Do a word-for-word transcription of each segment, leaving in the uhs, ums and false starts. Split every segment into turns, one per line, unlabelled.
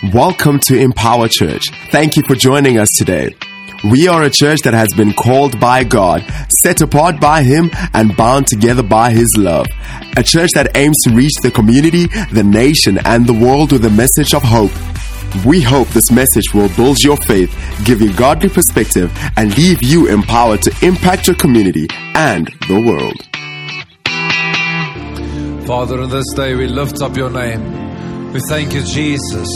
Welcome to Empower Church. Thank you for joining us today. We are a church that has been called by God, set apart by Him, and bound together by His love. A church that aims to reach the community, the nation, and the world with a message of hope. We hope this message will build your faith, give you godly perspective, and leave you empowered to impact your community and the world.
Father, on this day we lift up your name. We thank you, Jesus.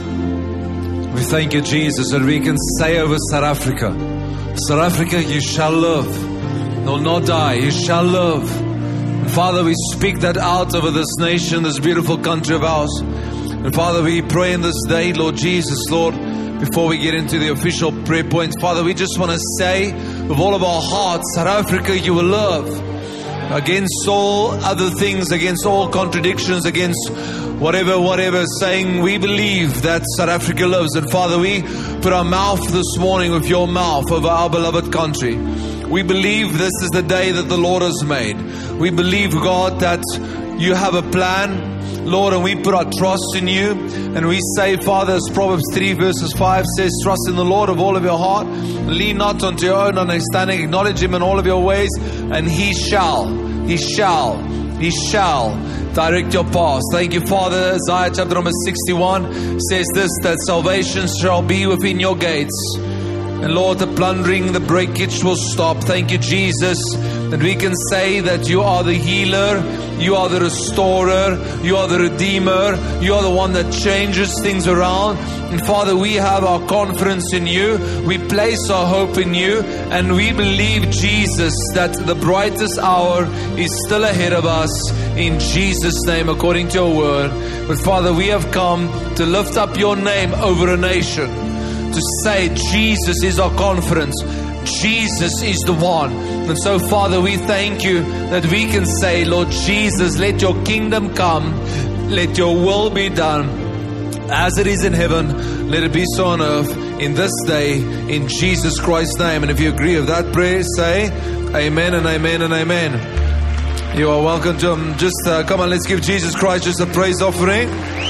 We thank you, Jesus, that we can say over South Africa, South Africa, you shall live. No, not die, you shall live. And Father, we speak that out over this nation, this beautiful country of ours. And Father, we pray in this day, Lord Jesus, Lord, before we get into the official prayer points, Father, we just want to say with all of our hearts, South Africa, you will live. Against all other things, against all contradictions, against whatever, whatever, saying we believe that South Africa lives. And Father, we put our mouth this morning with your mouth over our beloved country. We believe this is the day that the Lord has made. We believe, God, that you have a plan, Lord, and we put our trust in you. And we say, Father, as Proverbs three verses five says, trust in the Lord of all of your heart. Lean not unto your own understanding. Acknowledge Him in all of your ways. And He shall, He shall, He shall direct your paths. Thank you, Father. Isaiah chapter number sixty-one says this, that salvation shall be within your gates. And Lord, the plundering, the breakage will stop. Thank you, Jesus, that we can say that you are the healer, you are the restorer, you are the redeemer, you are the one that changes things around. And Father, we have our confidence in you, we place our hope in you, and we believe, Jesus, that the brightest hour is still ahead of us, in Jesus' name, according to your word. But Father, we have come to lift up your name over a nation, to say Jesus is our confidence. Jesus is the one. And so, Father, we thank you that we can say, Lord Jesus, let your kingdom come. Let your will be done. As it is in heaven, let it be so on earth in this day, in Jesus Christ's name. And if you agree with that prayer, say amen and amen and amen. You are welcome to um, just uh, come on, let's give Jesus Christ just a praise offering.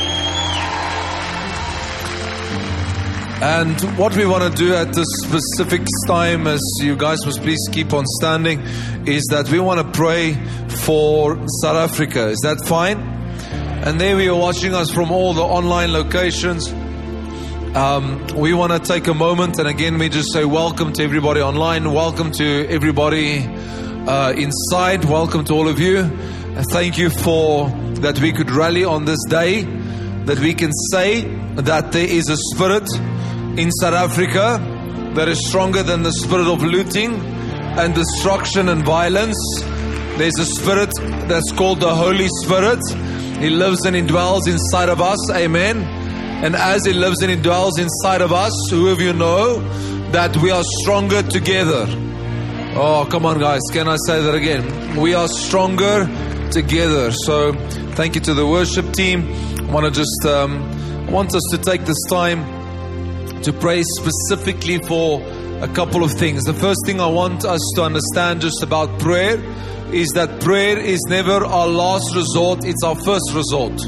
And what we want to do at this specific time, as you guys must please keep on standing, is that we want to pray for South Africa. Is that fine? And there we are watching us from all the online locations. Um, we want to take a moment, and again we just say welcome to everybody online, welcome to everybody uh, inside, welcome to all of you. And thank you for that we could rally on this day, that we can say that there is a spirit in South Africa that is stronger than the spirit of looting and destruction and violence. There's a spirit that's called the Holy Spirit. He lives and he dwells inside of us. Amen. And as He lives and he dwells inside of us, who of you know that we are stronger together? Oh, come on, guys. Can I say that again? We are stronger together. So thank you to the worship team. I want to just um, I want us to take this time to pray specifically for a couple of things. The first thing I want us to understand just about prayer is that prayer is never our last resort, it's our first resort.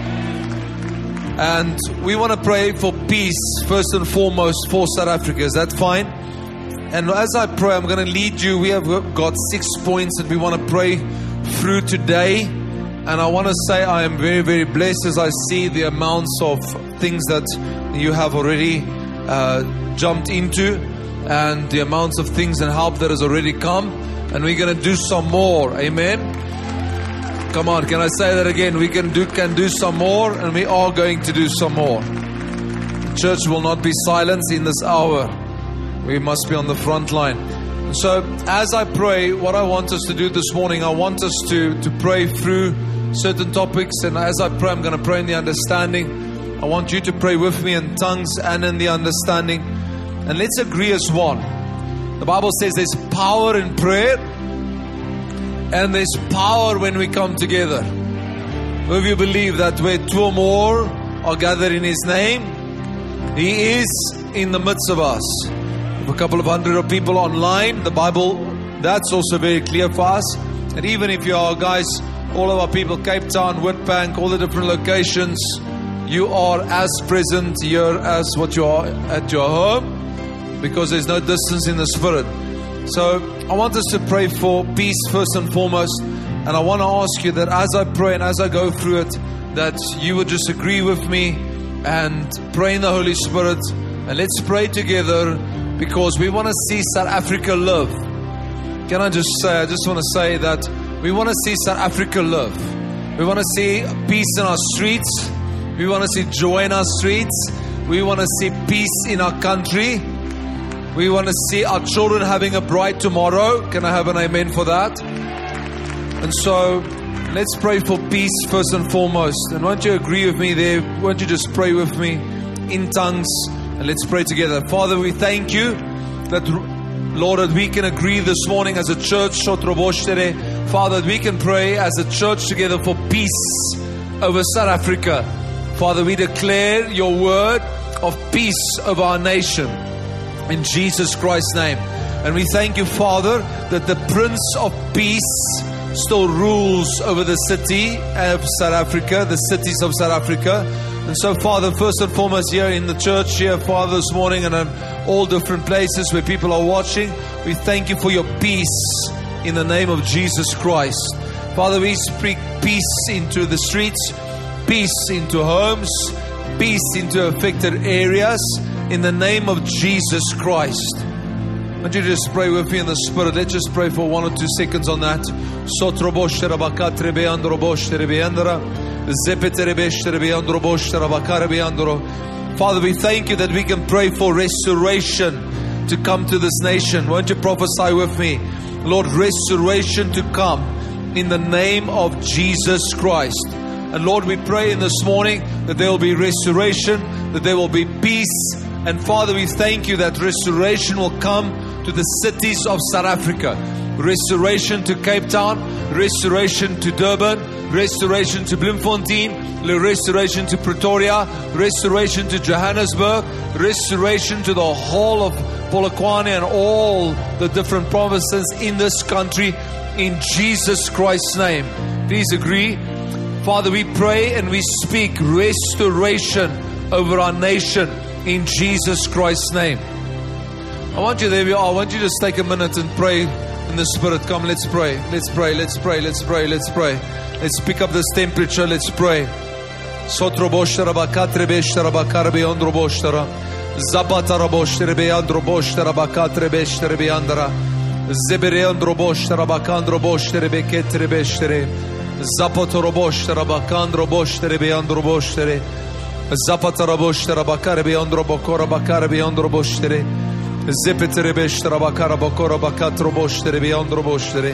And we want to pray for peace first and foremost for South Africa. Is that fine? And as I pray, I'm going to lead you. We have got six points that we want to pray through today. And I want to say I am very, very blessed as I see the amounts of things that you have already uh, jumped into, and the amounts of things and help that has already come. And we're going to do some more. Amen. Come on, can I say that again? We can do can do some more, and we are going to do some more. The church will not be silent in this hour. We must be on the front line. So as I pray, what I want us to do this morning, I want us to, to pray through certain topics. And as I pray, I'm going to pray in the understanding. I want you to pray with me in tongues and in the understanding. And let's agree as one. The Bible says there's power in prayer, and there's power when we come together. Will you believe that where two or more are gathered in His name, He is in the midst of us? A couple of hundred of people online, the Bible, that's also very clear for us. And even if you are, guys, all of our people, Cape Town, Witbank, all the different locations, you are as present here as what you are at your home, because there's no distance in the Spirit. So I want us to pray for peace first and foremost. And I want to ask you that as I pray and as I go through it, that you would just agree with me and pray in the Holy Spirit. And let's pray together, because we want to see South Africa live. Can I just say, I just want to say that we want to see South Africa live. We want to see peace in our streets. We want to see joy in our streets. We want to see peace in our country. We want to see our children having a bright tomorrow. Can I have an amen for that? And so, let's pray for peace first and foremost. And won't you agree with me there? Won't you just pray with me in tongues? And let's pray together. Father, we thank you that, Lord, that we can agree this morning as a church, Father, that we can pray as a church together for peace over South Africa. Father, we declare your word of peace over our nation in Jesus Christ's name. And we thank you, Father, that the Prince of Peace still rules over the city of South Africa, the cities of South Africa. And so, Father, first and foremost here in the church here, Father, this morning and in all different places where people are watching, we thank you for your peace in the name of Jesus Christ. Father, we speak peace into the streets, peace into homes, peace into affected areas in the name of Jesus Christ. Won't you just pray with me in the Spirit? Let's just pray for one or two seconds on that. Father, we thank you that we can pray for restoration to come to this nation. Won't you prophesy with me? Lord, restoration to come in the name of Jesus Christ. And Lord, we pray in this morning that there will be restoration, that there will be peace. And Father, we thank you that restoration will come to the cities of South Africa. Restoration to Cape Town, restoration to Durban, restoration to Bloemfontein, restoration to Pretoria, restoration to Johannesburg, restoration to the whole of Polokwane and all the different provinces in this country in Jesus Christ's name. Please agree. Father, we pray and we speak restoration over our nation in Jesus Christ's name. I want you, there we are, I want you to just take a minute and pray in the Spirit. Come, let's pray, let's pray, let's pray, let's pray, let's pray. Let's pick up this temperature, let's pray. Sotroboshtara bakatre beshtara bakarbe ondroboshtara. Zapatara boshtara beandroboshtara bakatre beshtara beandara. Zebere ondroboshtara bakandroboshtara beketre beshtara. Zapotoroboshtere bakandro boshtere beandro boshtere. Zapatara boshtara bakare beandro bokora bakare beandro boshtere. Zepetere beshtara bakara bokora bakatro boshtere beandro boshtere.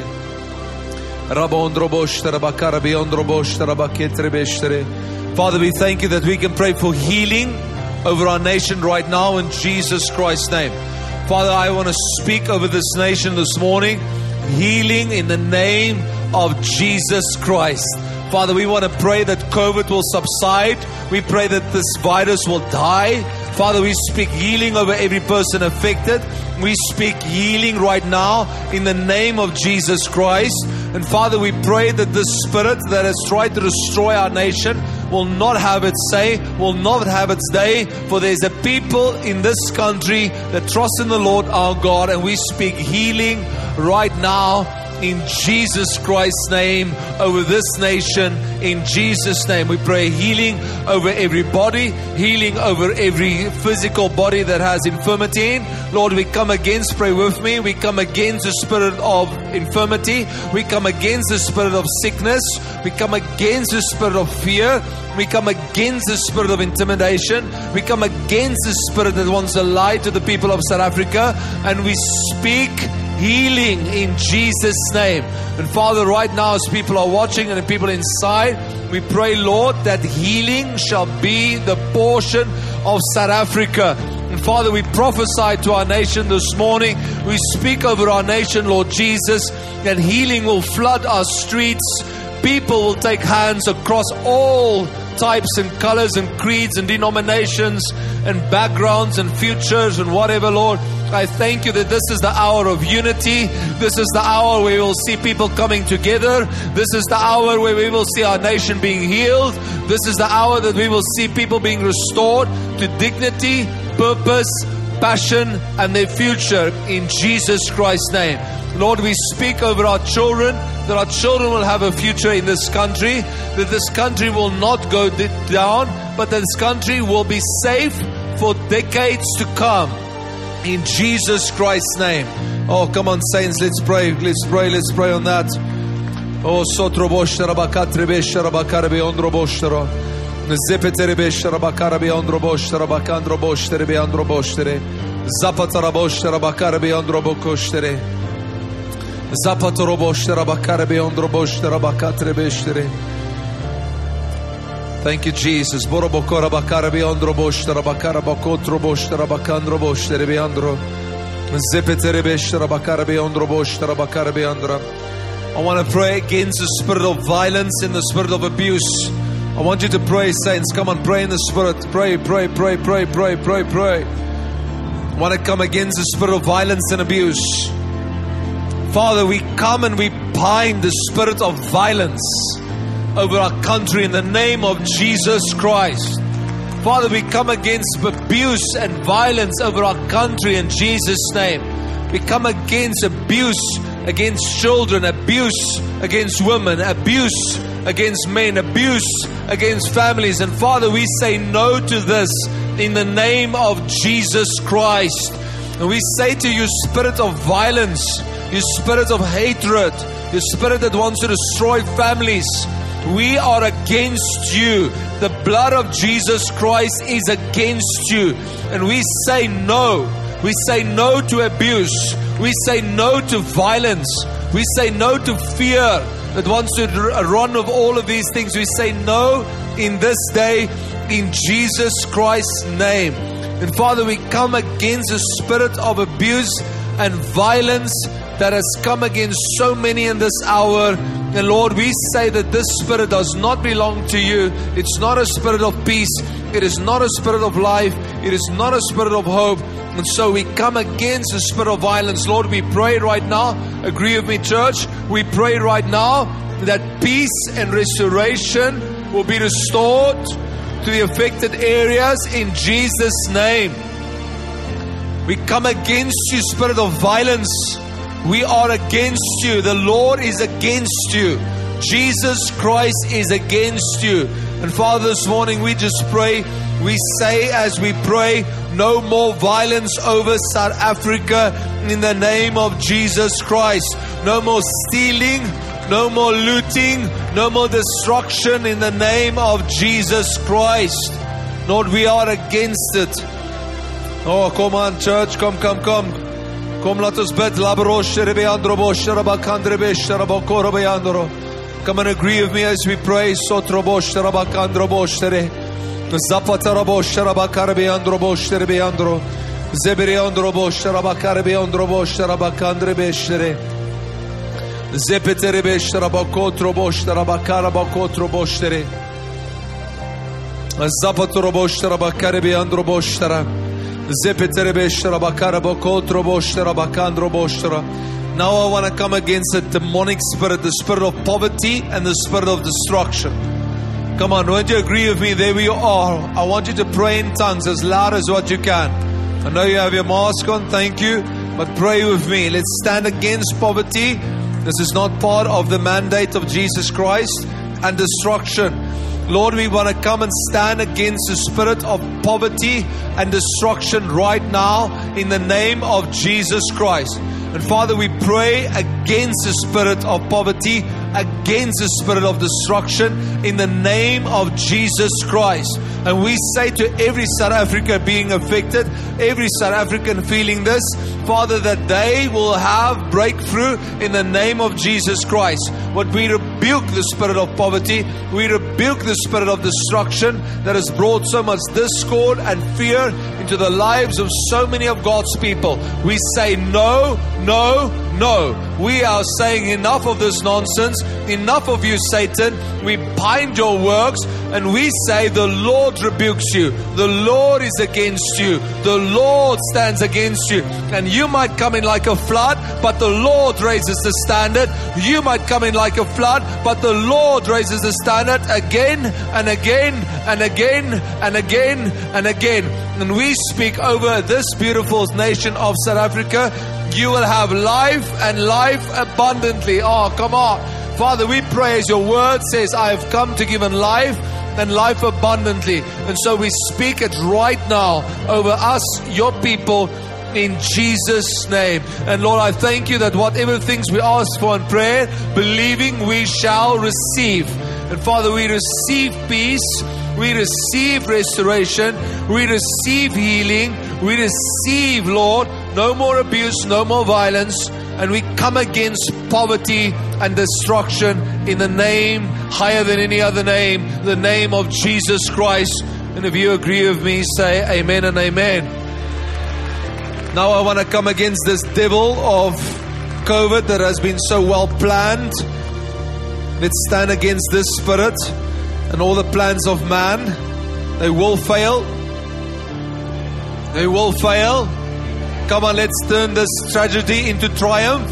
Rabondro boshtara bakara beandro boshtara baketre bestere. Father, we thank you that we can pray for healing over our nation right now in Jesus Christ's name. Father, I want to speak over this nation this morning. Healing in the name of Jesus Christ. Father, we want to pray that COVID will subside. We pray that this virus will die. Father, we speak healing over every person affected. We speak healing right now in the name of Jesus Christ. And Father, we pray that this spirit that has tried to destroy our nation will not have its say, will not have its day. For there's a people in this country that trust in the Lord our God. And we speak healing right now in Jesus Christ's name over this nation. In Jesus' name we pray healing over every body, healing over every physical body that has infirmity in. Lord, we come against, pray with me, we come against the spirit of infirmity. We come against the spirit of sickness. We come against the spirit of fear. We come against the spirit of intimidation. We come against the spirit that wants to lie to the people of South Africa. And we speak healing in Jesus' name. And Father, right now as people are watching and people inside, we pray, Lord, that healing shall be the portion of South Africa. And Father, we prophesy to our nation this morning. We speak over our nation, Lord Jesus, that healing will flood our streets. People will take hands across all types and colors and creeds and denominations and backgrounds and futures and whatever, Lord. I thank you that this is the hour of unity. This is the hour where we will see people coming together. This is the hour where we will see our nation being healed. This is the hour that we will see people being restored to dignity, purpose, passion, and their future in Jesus Christ's name. Lord, we speak over our children, that our children will have a future in this country, that this country will not go down, but that this country will be safe for decades to come. In Jesus Christ's name. Oh, come on, saints, let's pray, let's pray, let's pray on that. Oh, sotro boshara bakatre beshara bakara beondro boshara. Zepetere beshara bakara beondro boshara bakandro boshtere beondro boshtere. Zapatara boshara bakara beondro bokostere. Zapatoro boshara bakara beondro boshara bakatre beshtere. Thank you, Jesus. Borobokora bakara beondro boshara bakara bakotro boshara bakandro boshtere beondro. Zepetere beshara bakara beondro boshara bakara beondro. I want to pray against the spirit of violence and the spirit of abuse. I want you to pray, saints. Come on, pray in the spirit. Pray, pray, pray, pray, pray, pray, pray. I want to come against the spirit of violence and abuse. Father, we come and we bind the spirit of violence over our country in the name of Jesus Christ. Father, we come against abuse and violence over our country in Jesus' name. We come against abuse against children, abuse against women, abuse against men, abuse against families. And Father, we say no to this in the name of Jesus Christ. And we say to you, spirit of violence, you spirit of hatred, you spirit that wants to destroy families, we are against you. The blood of Jesus Christ is against you. And we say no. We say no to abuse. We say no to violence. We say no to fear that wants to run of all of these things. We say no in this day in Jesus Christ's name. And Father, we come against the spirit of abuse and violence that has come against so many in this hour. And Lord, we say that this spirit does not belong to you. It's not a spirit of peace. It is not a spirit of life. It is not a spirit of hope. And so we come against the spirit of violence. Lord, we pray right now. Agree with me, church. We pray right now that peace and restoration will be restored to the affected areas in Jesus' name. We come against you, spirit of violence. We are against you. The Lord is against you. Jesus Christ is against you. And Father, this morning we just pray. We say as we pray, no more violence over South Africa in the name of Jesus Christ. No more stealing, no more looting, no more destruction in the name of Jesus Christ. Lord, we are against it. Oh, come on, church. Come, come, come. Come, let us bid. Come and agree with me as we pray. Zapatara boshara bakara beandro boshtere beandro zebereandro boshara bakara beandro boshara bakandre beshere zepetere beshara bakotro boshara bakara bakotro boshtere zapatoro boshara bakara beandro boshara zepetere beshara bakara bakotro boshara bakandro boshara. Now I want to come against the demonic spirit, the spirit of poverty and the spirit of destruction. Come on, won't you agree with me? There we are. I want you to pray in tongues as loud as what you can. I know you have your mask on, thank you. But pray with me. Let's stand against poverty. This is not part of the mandate of Jesus Christ. And destruction. Lord, we want to come and stand against the spirit of poverty and destruction right now in the name of Jesus Christ. And Father, we pray against the spirit of poverty, against the spirit of destruction in the name of Jesus Christ. And we say to every South African being affected, every South African feeling this, Father, that they will have breakthrough in the name of Jesus Christ. But we rebuke the spirit of poverty, we rebuke the spirit of destruction that has brought so much discord and fear into the lives of so many of God's people. We say no, no, No, we are saying enough of this nonsense, enough of you, Satan. We bind your works and we say the Lord rebukes you. The Lord is against you. The Lord stands against you. And you might come in like a flood, but the Lord raises the standard. You might come in like a flood, but the Lord raises the standard again and again and again and again and again. And we speak over this beautiful nation of South Africa. You will have life and life abundantly. Oh, come on. Father, we pray as your word says, I have come to give them life and life abundantly. And so we speak it right now over us, your people, in Jesus' name. And Lord, I thank you that whatever things we ask for in prayer, believing we shall receive. And Father, we receive peace. We receive restoration. We receive healing. We receive, Lord, no more abuse, no more violence. And we come against poverty and destruction in the name higher than any other name, the name of Jesus Christ. And if you agree with me, say amen and amen. Now I want to come against this devil of COVID that has been so well planned. Let's stand against this spirit and all the plans of man. They will fail. They will fail. Come on, let's turn this tragedy into triumph.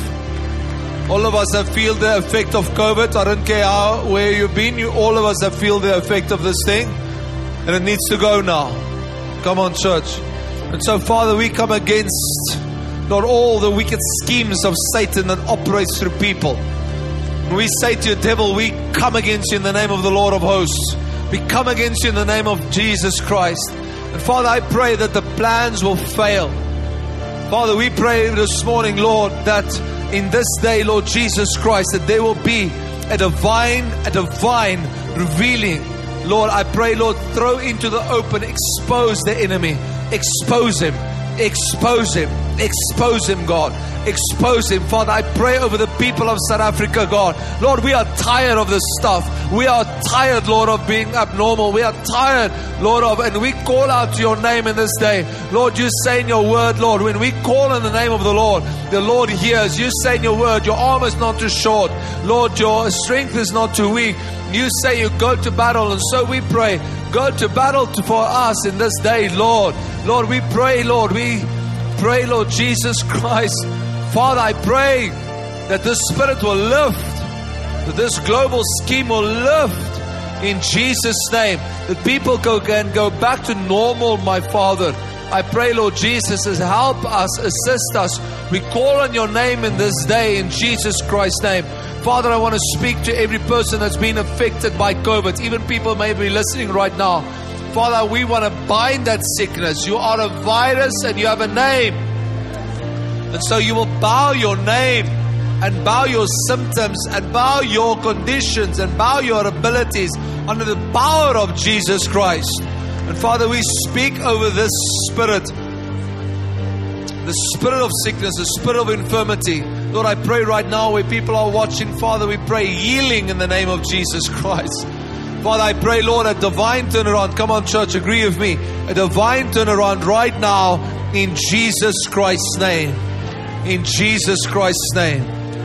All of us have felt the effect of COVID. I don't care how, where you've been. You, all of us have felt the effect of this thing. And it needs to go now. Come on, church. And so, Father, we come against not all the wicked schemes of Satan that operates through people. And we say to you, devil, we come against you in the name of the Lord of hosts. We come against you in the name of Jesus Christ. And Father, I pray that the plans will fail. Father, we pray this morning, Lord, that in this day, Lord Jesus Christ, that there will be a divine, a divine revealing. Lord, I pray, Lord, throw into the open, expose the enemy, expose him, expose him, expose him, God. Expose him. Father, I pray over the people of South Africa, God. Lord, we are tired of this stuff. We are tired, Lord, of being abnormal. We are tired, Lord, of, and we call out to your name in this day. Lord, you say in your word, Lord, when we call in the name of the Lord, the Lord hears. You say in your word, your arm is not too short. Lord, your strength is not too weak. You say you go to battle, and so we pray, go to battle to, for us in this day, Lord. Lord, we pray, Lord, we pray, Lord Jesus Christ. Father, I pray that this spirit will lift, that this global scheme will lift in Jesus' name, that people go, can go back to normal, my Father. I pray, Lord Jesus, as help us, assist us. We call on your name in this day in Jesus Christ's name. Father, I want to speak to every person that's been affected by COVID. Even people may be listening right now. Father, we want to bind that sickness. You are a virus and you have a name. And so you will bow your name and bow your symptoms and bow your conditions and bow your abilities under the power of Jesus Christ. And Father, we speak over this spirit, the spirit of sickness, the spirit of infirmity. Lord, I pray right now where people are watching, Father, we pray healing in the name of Jesus Christ. Father, I pray, Lord, a divine turnaround. Come on, church, agree with me. A divine turnaround right now in Jesus Christ's name. In Jesus Christ's name.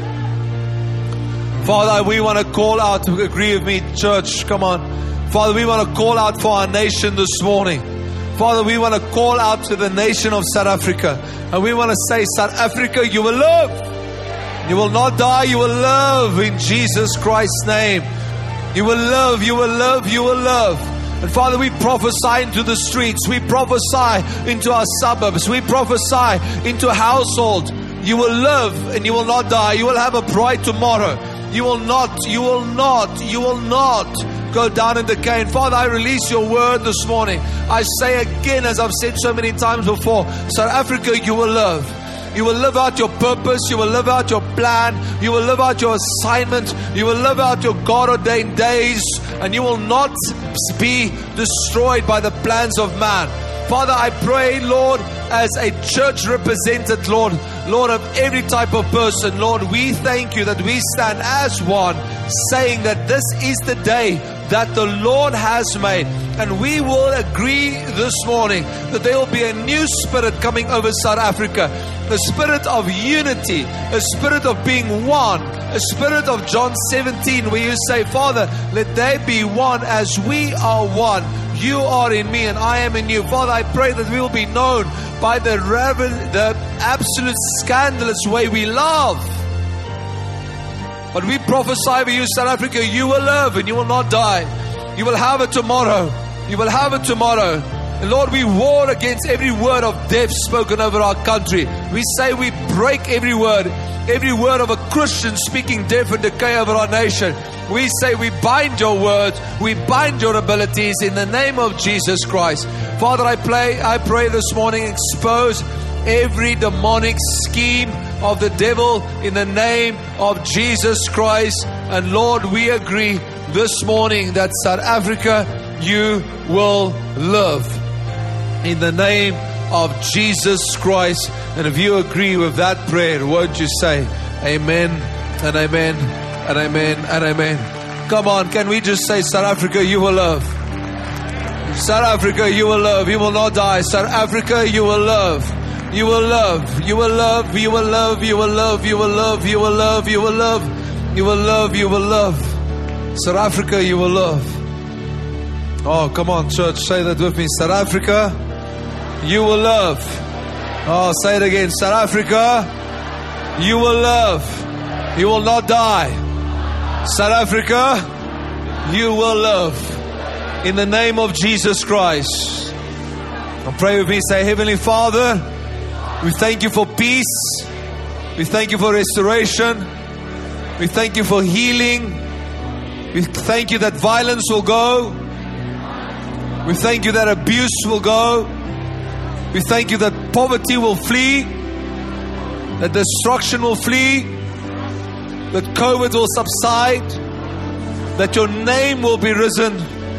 Father, we want to call out, to agree with me, church, come on. Father, we want to call out for our nation this morning. Father, we want to call out to the nation of South Africa. And we want to say, South Africa, you will live. You will not die, you will live in Jesus Christ's name. You will live, you will live, you will live. And Father, we prophesy into the streets. We prophesy into our suburbs. We prophesy into a household. You will live and you will not die. You will have a bright tomorrow. You will not, you will not, you will not go down in decay. And Father, I release your word this morning. I say again, as I've said so many times before, South Africa, you will live. You will live out your purpose. You will live out your plan. You will live out your assignment. You will live out your God-ordained days. And you will not be destroyed by the plans of man. Father, I pray, Lord, as a church represented, Lord, Lord, of every type of person, Lord, we thank you that we stand as one saying that this is the day that the Lord has made. And we will agree this morning that there will be a new spirit coming over South Africa. A spirit of unity, a spirit of being one, a spirit of John seventeen, where you say, Father, let they be one as we are one. You are in me and I am in you. Father, I pray that we will be known by the revel- the absolute scandalous way we love. But we prophesy over you, South Africa, you will live and you will not die. You will have it tomorrow. You will have it tomorrow. And Lord, we war against every word of death spoken over our country. We say we break every word, every word of a Christian speaking death and decay over our nation. We say we bind your words, we bind your abilities in the name of Jesus Christ. Father, I pray, I pray this morning, expose every demonic scheme of the devil in the name of Jesus Christ. And Lord, we agree this morning that South Africa, you will live in the name of Jesus Christ. And if you agree with that prayer, won't you say amen and amen and amen and amen. Come on, can we just say, South Africa, you will live. South Africa, you will live. You will not die. South Africa, you will live. You will love, you will love, you will love, you will love, you will love, you will love, you will love, you will love, you will love. South Africa, you will love. Oh, come on, church, say that with me. South Africa, you will love. Oh, say it again. South Africa, you will love. You will not die. South Africa, you will love. In the name of Jesus Christ. And pray with me. Say, Heavenly Father, we thank you for peace. We thank you for restoration. We thank you for healing. We thank you that violence will go. We thank you that abuse will go. We thank you that poverty will flee. That destruction will flee. That COVID will subside. That your name will be risen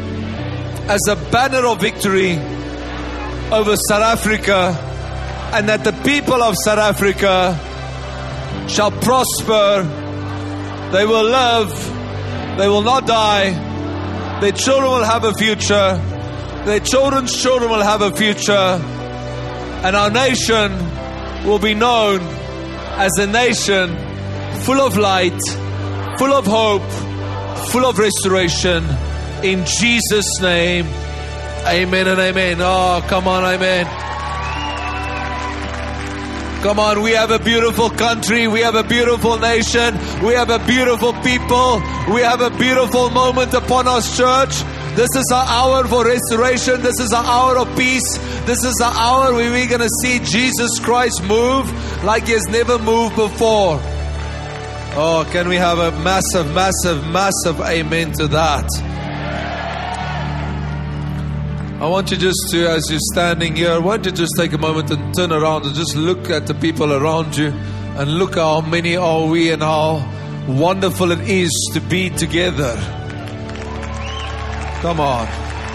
as a banner of victory over South Africa. And that the people of South Africa shall prosper. They will live. They will not die. Their children will have a future. Their children's children will have a future. And our nation will be known as a nation full of light, full of hope, full of restoration. In Jesus' name, amen and amen. Oh, come on, amen. Come on, we have a beautiful country. We have a beautiful nation. We have a beautiful people. We have a beautiful moment upon us, church. This is our hour for restoration. This is our hour of peace. This is our hour where we're going to see Jesus Christ move like He has never moved before. Oh, can we have a massive, massive, massive amen to that? I want you just to, as you're standing here, I want you to just take a moment and turn around and just look at the people around you and look how many are we and how wonderful it is to be together. Come on.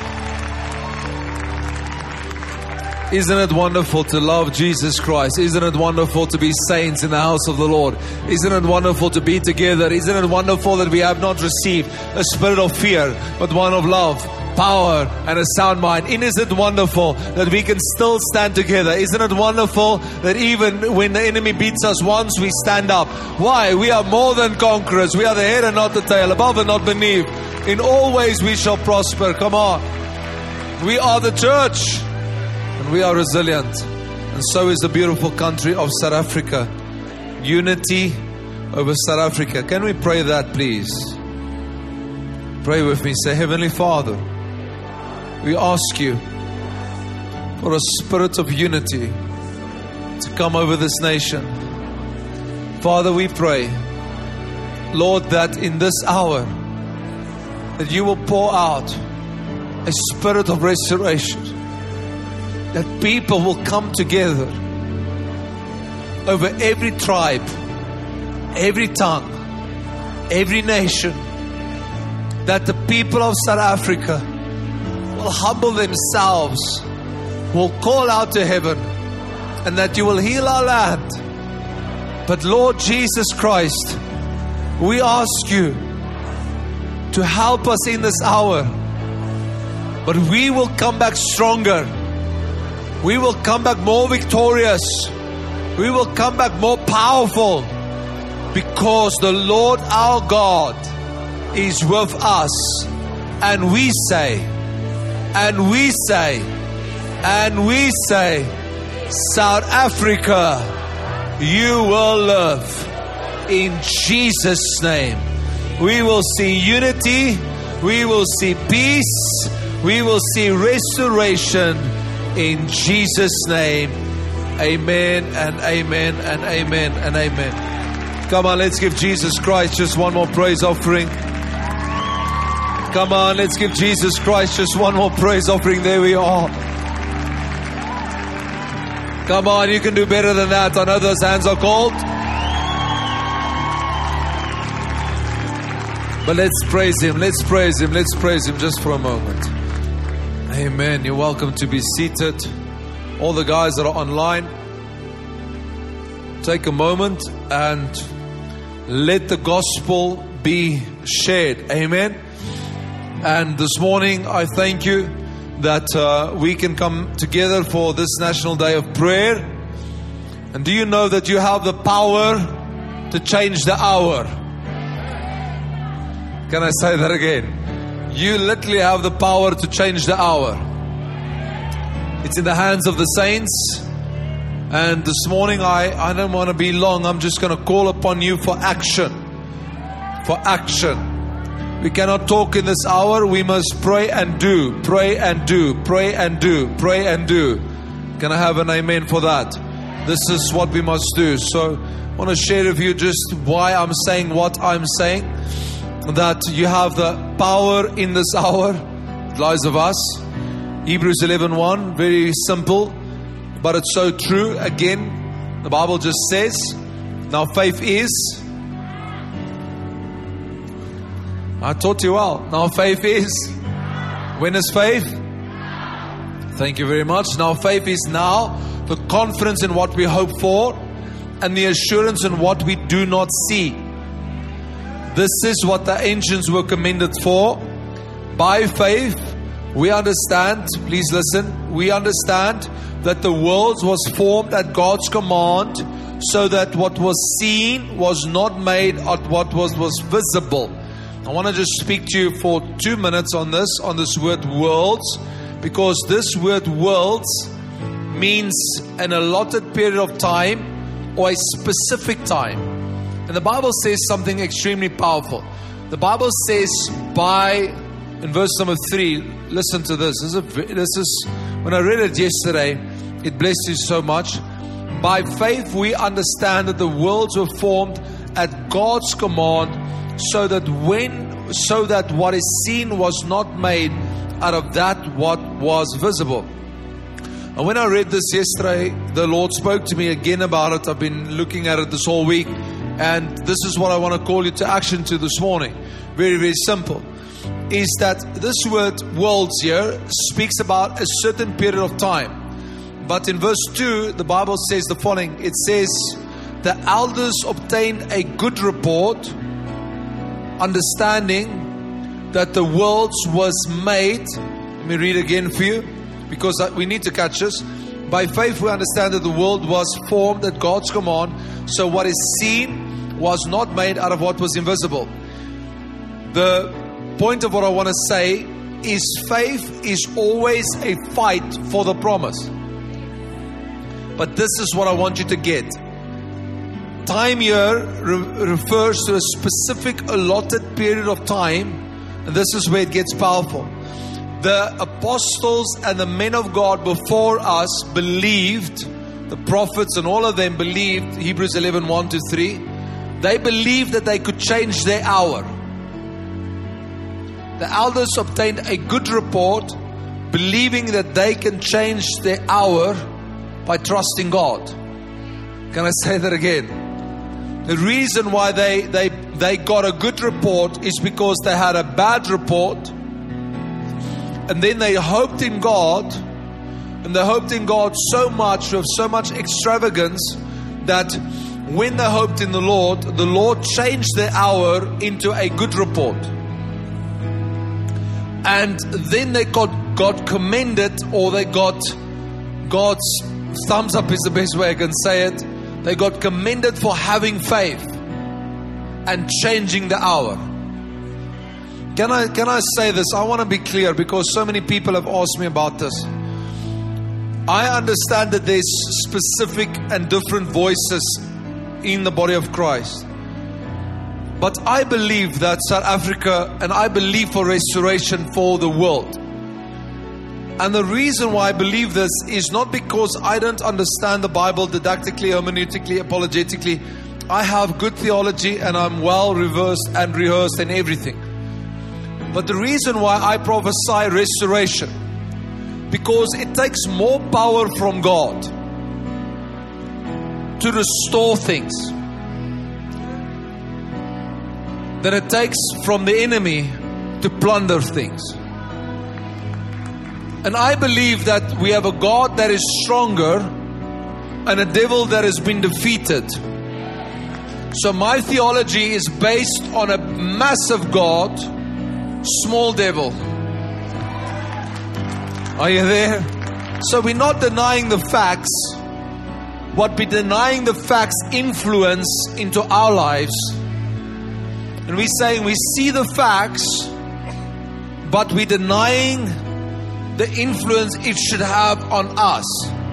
Isn't it wonderful to love Jesus Christ? Isn't it wonderful to be saints in the house of the Lord? Isn't it wonderful to be together? Isn't it wonderful that we have not received a spirit of fear, but one of love, power, and a sound mind? And is it wonderful that we can still stand together? Isn't it wonderful that even when the enemy beats us once, we stand up? Why? We are more than conquerors. We are the head and not the tail, above and not beneath. In all ways we shall prosper. Come on. We are the church. And we are resilient. And so is the beautiful country of South Africa. Unity over South Africa. Can we pray that, please? Pray with me. Say, Heavenly Father, we ask you for a spirit of unity to come over this nation. Father, we pray, Lord, that in this hour, that you will pour out a spirit of restoration. That people will come together over every tribe, every tongue, every nation. That the people of South Africa will humble themselves, will call out to heaven, and that you will heal our land. But Lord Jesus Christ, we ask you to help us in this hour. But we will come back stronger. We will come back more victorious. We will come back more powerful, because the Lord our God is with us. And we say, and we say, and we say, South Africa, you will live. In Jesus' name. We will see unity. We will see peace. We will see restoration. In Jesus' name. Amen and amen and amen and amen. Come on, let's give Jesus Christ just one more praise offering. Come on, let's give Jesus Christ just one more praise offering. There we are. Come on, you can do better than that. I know those hands are cold. But let's praise Him. Let's praise Him. Let's praise Him just for a moment. Amen. You're welcome to be seated. All the guys that are online, take a moment and let the gospel be shared. Amen. And this morning, I thank you that uh, we can come together for this National Day of Prayer. And do you know that you have the power to change the hour? Can I say that again? You literally have the power to change the hour. It's in the hands of the saints. And this morning, I, I don't want to be long. I'm just going to call upon you for action. For action. We cannot talk in this hour. We must pray and do. Pray and do. Pray and do. Pray and do. Can I have an amen for that? This is what we must do. So I want to share with you just why I'm saying what I'm saying. That you have the power in this hour. It lies of us. Hebrews eleven one. Very simple, but it's so true. Again, the Bible just says, now faith is... I taught you well. Now faith is... When is faith? Thank you very much. Now faith is now the confidence in what we hope for and the assurance in what we do not see. This is what the ancients were commended for. By faith, we understand, please listen, we understand that the world was formed at God's command, so that what was seen was not made of what was, was visible. I want to just speak to you for two minutes on this, on this word worlds, because this word worlds means an allotted period of time or a specific time. And the Bible says something extremely powerful. The Bible says by, in verse number three, listen to this. This is, a, this is when I read it yesterday, it blessed you so much. By faith we understand that the worlds were formed at God's command, so that when, so that what is seen was not made out of that what was visible. And when I read this yesterday, the Lord spoke to me again about it. I've been looking at it this whole week. And this is what I want to call you to action to this morning. Very, very simple. Is that this word worlds here speaks about a certain period of time. But in verse two, the Bible says the following. It says, the elders obtained a good report, understanding that the worlds was made. Let me read again for you, because we need to catch this. By faith we understand that the world was formed at God's command, so what is seen was not made out of what was invisible. The point of what I want to say is faith is always a fight for the promise. But this is what I want you to get. Time here re- refers to a specific allotted period of time, and this is where it gets powerful. The apostles and the men of God before us believed, the prophets and all of them believed, Hebrews eleven one to three, they believed that they could change their hour. The elders obtained a good report, believing that they can change their hour by trusting God. Can I say that again? The reason why they, they, they got a good report is because they had a bad report. And then they hoped in God. And they hoped in God so much, with so much extravagance, that when they hoped in the Lord, the Lord changed their hour into a good report. And then they got, got commended, or they got God's thumbs up is the best way I can say it. They got commended for having faith and changing the hour. Can I, can I say this? I want to be clear because so many people have asked me about this. I understand that there's specific and different voices in the body of Christ. But I believe that South Africa, and I believe for restoration for the world. And the reason why I believe this is not because I don't understand the Bible didactically, hermeneutically, apologetically. I have good theology and I'm well reversed and rehearsed and everything. But the reason why I prophesy restoration, because it takes more power from God to restore things than it takes from the enemy to plunder things. And I believe that we have a God that is stronger and a devil that has been defeated. So my theology is based on a massive God, small devil. Are you there? So we're not denying the facts. What we're denying the facts influence into our lives. And we're saying we see the facts, but we're denying the influence it should have on us,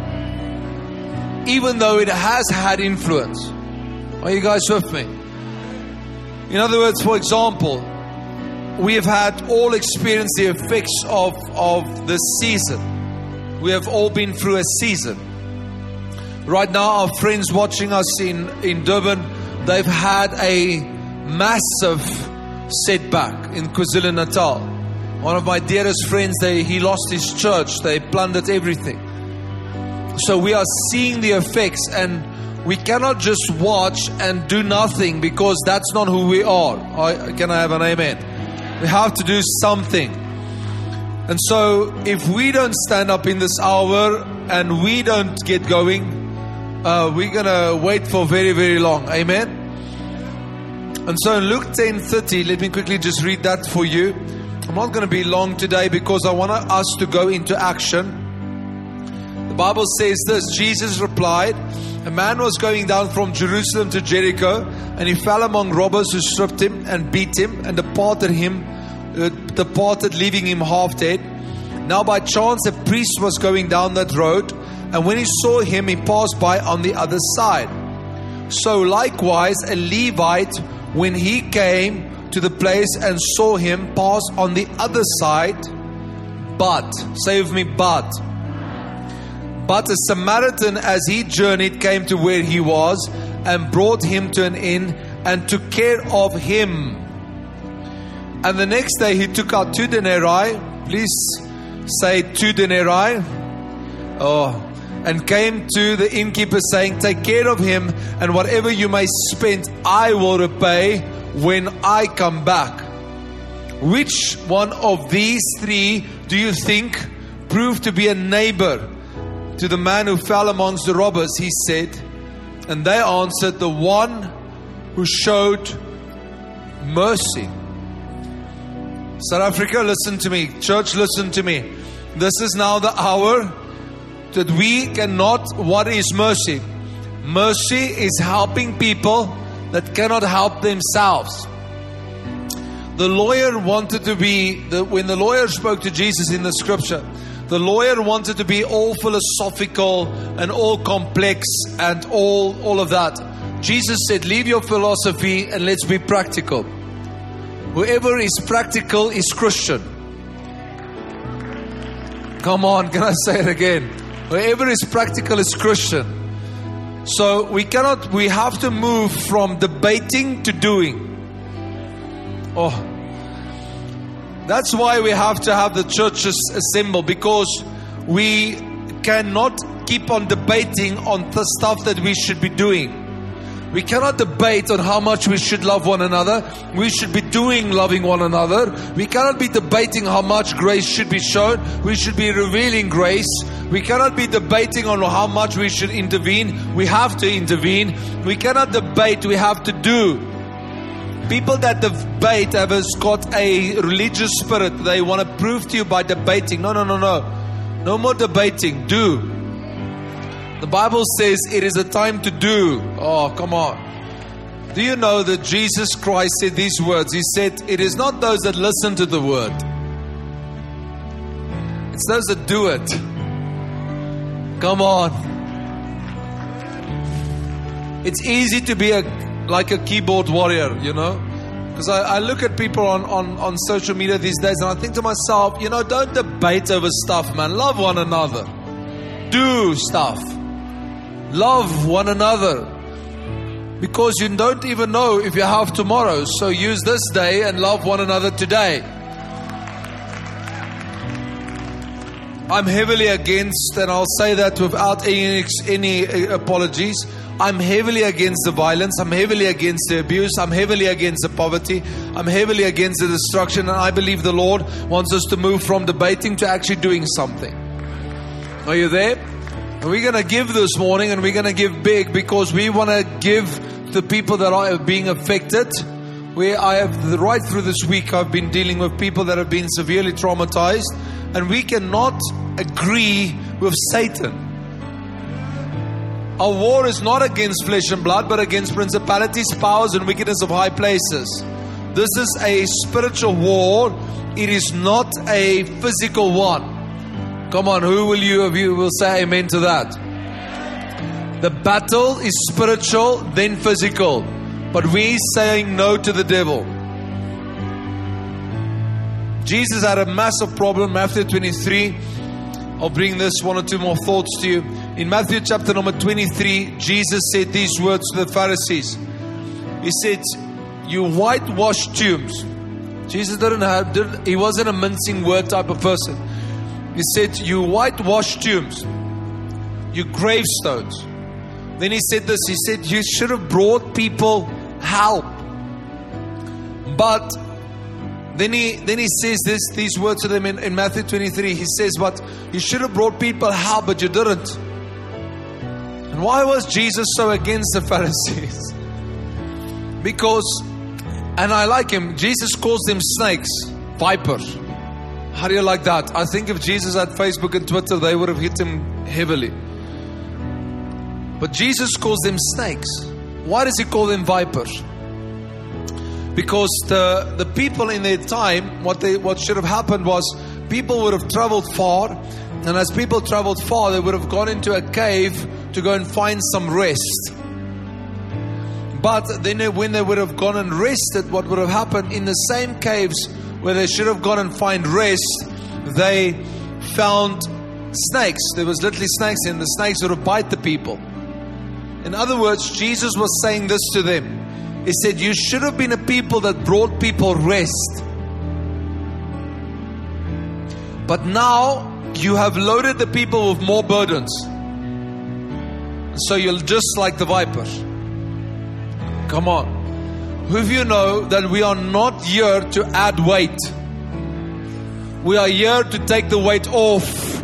even though it has had influence. Are you guys with me? In other words, for example, we have had all experienced the effects of, of this season. We have all been through a season. Right now, our friends watching us in, in Durban, they've had a massive setback in KwaZulu-Natal. One of my dearest friends, they, he lost his church. They plundered everything. So we are seeing the effects, and we cannot just watch and do nothing, because that's not who we are. I, can I have an amen? We have to do something. And so if we don't stand up in this hour and we don't get going, uh, we're going to wait for very, very long. Amen? And so in Luke ten thirty, let me quickly just read that for you. I'm not going to be long today because I want us to go into action. The Bible says this: Jesus replied, a man was going down from Jerusalem to Jericho, and he fell among robbers who stripped him and beat him and departed him, uh, departed leaving him half dead. Now by chance a priest was going down that road, and when he saw him, he passed by on the other side. So likewise a Levite, when he came to the place and saw him, pass on the other side. But, say with me, but. But a Samaritan, as he journeyed, came to where he was and brought him to an inn and took care of him. And the next day he took out two denarii. Please say two denarii. Oh. And came to the innkeeper saying, take care of him, and whatever you may spend, I will repay when I come back. Which one of these three do you think proved to be a neighbor to the man who fell amongst the robbers? He said. And they answered, the one who showed mercy. South Africa, listen to me. Church, listen to me. This is now the hour that we cannot. What is mercy? Mercy is helping people that cannot help themselves. The lawyer wanted to be, the, when the lawyer spoke to Jesus in the scripture, the lawyer wanted to be all philosophical and all complex and all, all of that. Jesus said, leave your philosophy and let's be practical. Whoever is practical is Christian. Come on, can I say it again? Whoever is practical is Christian. So we cannot, we have to move from debating to doing. Oh, that's why we have to have the churches assemble, because we cannot keep on debating on the stuff that we should be doing. We cannot debate on how much we should love one another. We should be doing loving one another. We cannot be debating how much grace should be shown. We should be revealing grace. We cannot be debating on how much we should intervene. We have to intervene. We cannot debate. We have to do. People that debate have got a religious spirit. They want to prove to you by debating. No, no, no, no. No more debating. Do. The Bible says it is a time to do. Oh, come on. Do you know that Jesus Christ said these words? He said, it is not those that listen to the word. It's those that do it. Come on. It's easy to be a like a keyboard warrior, you know. Because I, I look at people on, on, on social media these days and I think to myself, you know, don't debate over stuff, man. Love one another. Do stuff. Love one another. Because you don't even know if you have tomorrow. So use this day and love one another today. I'm heavily against, and I'll say that without any, any apologies, I'm heavily against the violence. I'm heavily against the abuse. I'm heavily against the poverty. I'm heavily against the destruction. And I believe the Lord wants us to move from debating to actually doing something. Are you there? And we're going to give this morning, and we're going to give big, because we want to give the people that are being affected. Where I have, right through this week, I've been dealing with people that have been severely traumatized. And we cannot agree with Satan. Our war is not against flesh and blood, but against principalities, powers, and wickedness of high places. This is a spiritual war. It is not a physical one. Come on, who will you of you will say amen to that? The battle is spiritual, then physical. But we're saying no to the devil. Jesus had a massive problem. Matthew twenty-three. I'll bring this one or two more thoughts to you. In Matthew chapter number twenty-three, Jesus said these words to the Pharisees. He said, you whitewashed tombs. Jesus didn't have, didn't, he wasn't a mincing word type of person. He said, you whitewashed tombs. You gravestones. Then he said this. He said, you should have brought people help. But Then he then he says this these words to them in, in Matthew twenty-three. He says, but you should have brought people help, but you didn't. And why was Jesus so against the Pharisees? Because, and I like him, Jesus calls them snakes, vipers. How do you like that? I think if Jesus had Facebook and Twitter, they would have hit him heavily. But Jesus calls them snakes. Why does he call them vipers? Because the, the people in their time, what they what should have happened was people would have traveled far, and as people traveled far, they would have gone into a cave to go and find some rest. But then they, when they would have gone and rested, what would have happened in the same caves where they should have gone and find rest, they found snakes. There was literally snakes, and the snakes would have bite the people. In other words, Jesus was saying this to them. He said, you should have been a people that brought people rest. But now you have loaded the people with more burdens. So you're just like the vipers. Come on. Who of you know that we are not here to add weight? We are here to take the weight off.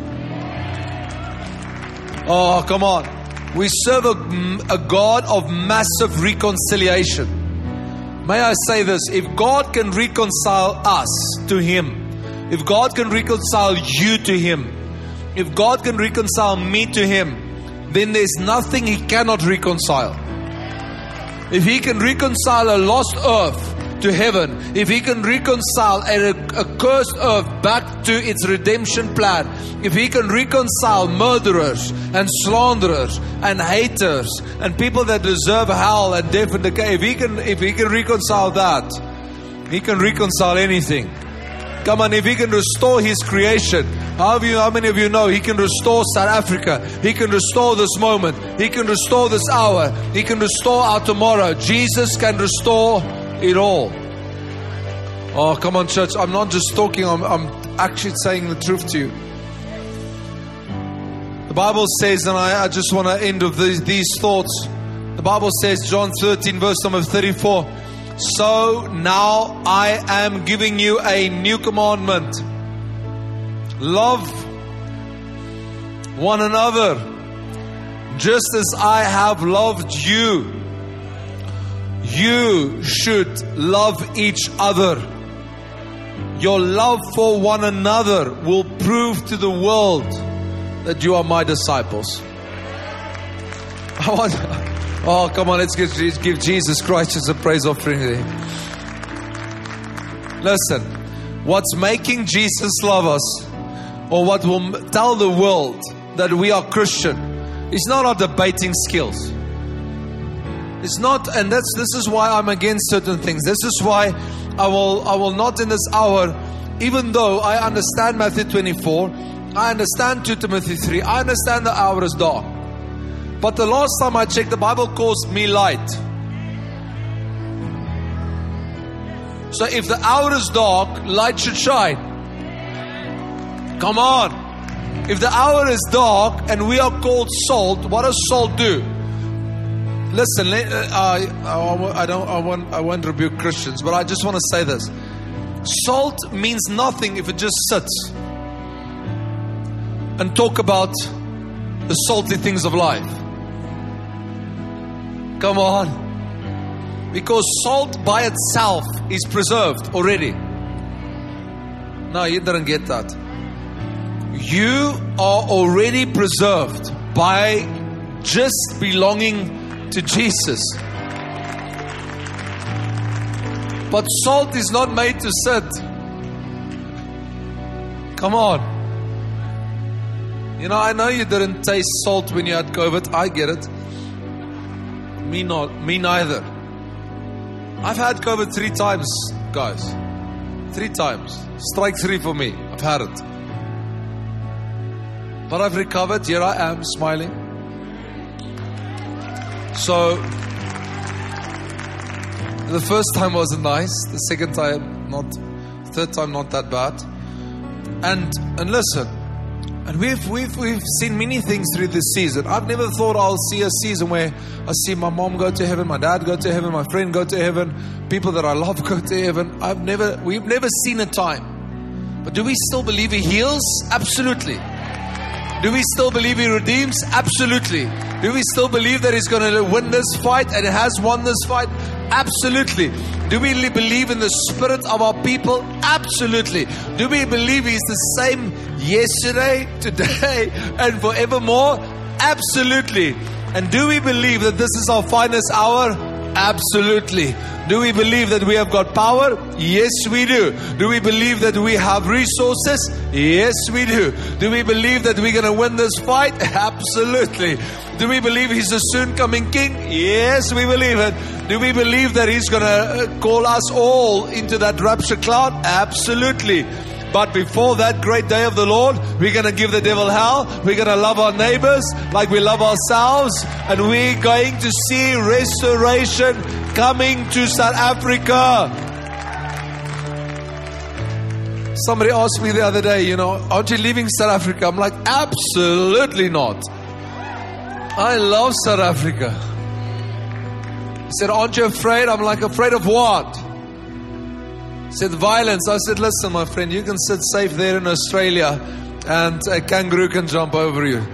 Oh, come on. We serve a, a God of massive reconciliation. May I say this? If God can reconcile us to Him, if God can reconcile you to Him, if God can reconcile me to Him, then there's nothing He cannot reconcile. If He can reconcile a lost earth to heaven, if He can reconcile a, a cursed earth back to its redemption plan, if He can reconcile murderers and slanderers and haters and people that deserve hell and death and decay, if He can, if He can reconcile that, He can reconcile anything. Come on, if He can restore His creation, how, you, how many of you know He can restore South Africa? He can restore this moment. He can restore this hour. He can restore our tomorrow. Jesus can restore it all. Oh, come on, church. I'm not just talking. I'm, I'm actually saying the truth to you. The Bible says, and I, I just want to end with these, these thoughts. The Bible says, John thirteen, verse number thirty-four. So now I am giving you a new commandment. Love one another, just as I have loved you. You should love each other. Your love for one another will prove to the world that you are my disciples. I want, oh, come on, let's give, give Jesus Christ as a praise offering there. Listen, what's making Jesus love us, or what will tell the world that we are Christian, is not our debating skills. It's not, and that's this is why I'm against certain things. This is why I will I will not in this hour, even though I understand Matthew twenty-four, I understand two Timothy three, I understand the hour is dark. But the last time I checked, the Bible calls me light. So if the hour is dark, light should shine. Come on. If the hour is dark and we are called salt, what does salt do? Listen, uh, I, I don't, I won't, I won't rebuke Christians, but I just want to say this: salt means nothing if it just sits and talk about the salty things of life. Come on, because salt by itself is preserved already. No, you didn't get that. You are already preserved by just belonging to Jesus. But salt is not made to sit. Come on. You know, I know you didn't taste salt when you had COVID. I get it. Me not. Me neither. I've had COVID three times, guys. Three times. Strike three for me. I've had it. But I've recovered. Here I am, smiling. So, the first time wasn't nice. The second time, not. Third time, not that bad. And and listen, and we've we've we've seen many things through this season. I've never thought I'll see a season where I see my mom go to heaven, my dad go to heaven, my friend go to heaven, people that I love go to heaven. I've never, we've never seen a time. But do we still believe He heals? Absolutely. Do we still believe He redeems? Absolutely. Do we still believe that He's going to win this fight and has won this fight? Absolutely. Do we believe in the spirit of our people? Absolutely. Do we believe He's the same yesterday, today, and forevermore? Absolutely. And do we believe that this is our finest hour? Absolutely. Do we believe that we have got power? Yes, we do. Do we believe that we have resources? Yes, we do. Do we believe that we're going to win this fight? Absolutely. Do we believe He's the soon coming King? Yes, we believe it. Do we believe that He's going to call us all into that rapture cloud? Absolutely. But before that great day of the Lord, we're going to give the devil hell. We're going to love our neighbors like we love ourselves. And we're going to see restoration coming to South Africa. Somebody asked me the other day, you know, aren't you leaving South Africa? I'm like, absolutely not. I love South Africa. He said, aren't you afraid? I'm like, afraid of what? He said, violence. I said, listen, my friend, you can sit safe there in Australia and a kangaroo can jump over you.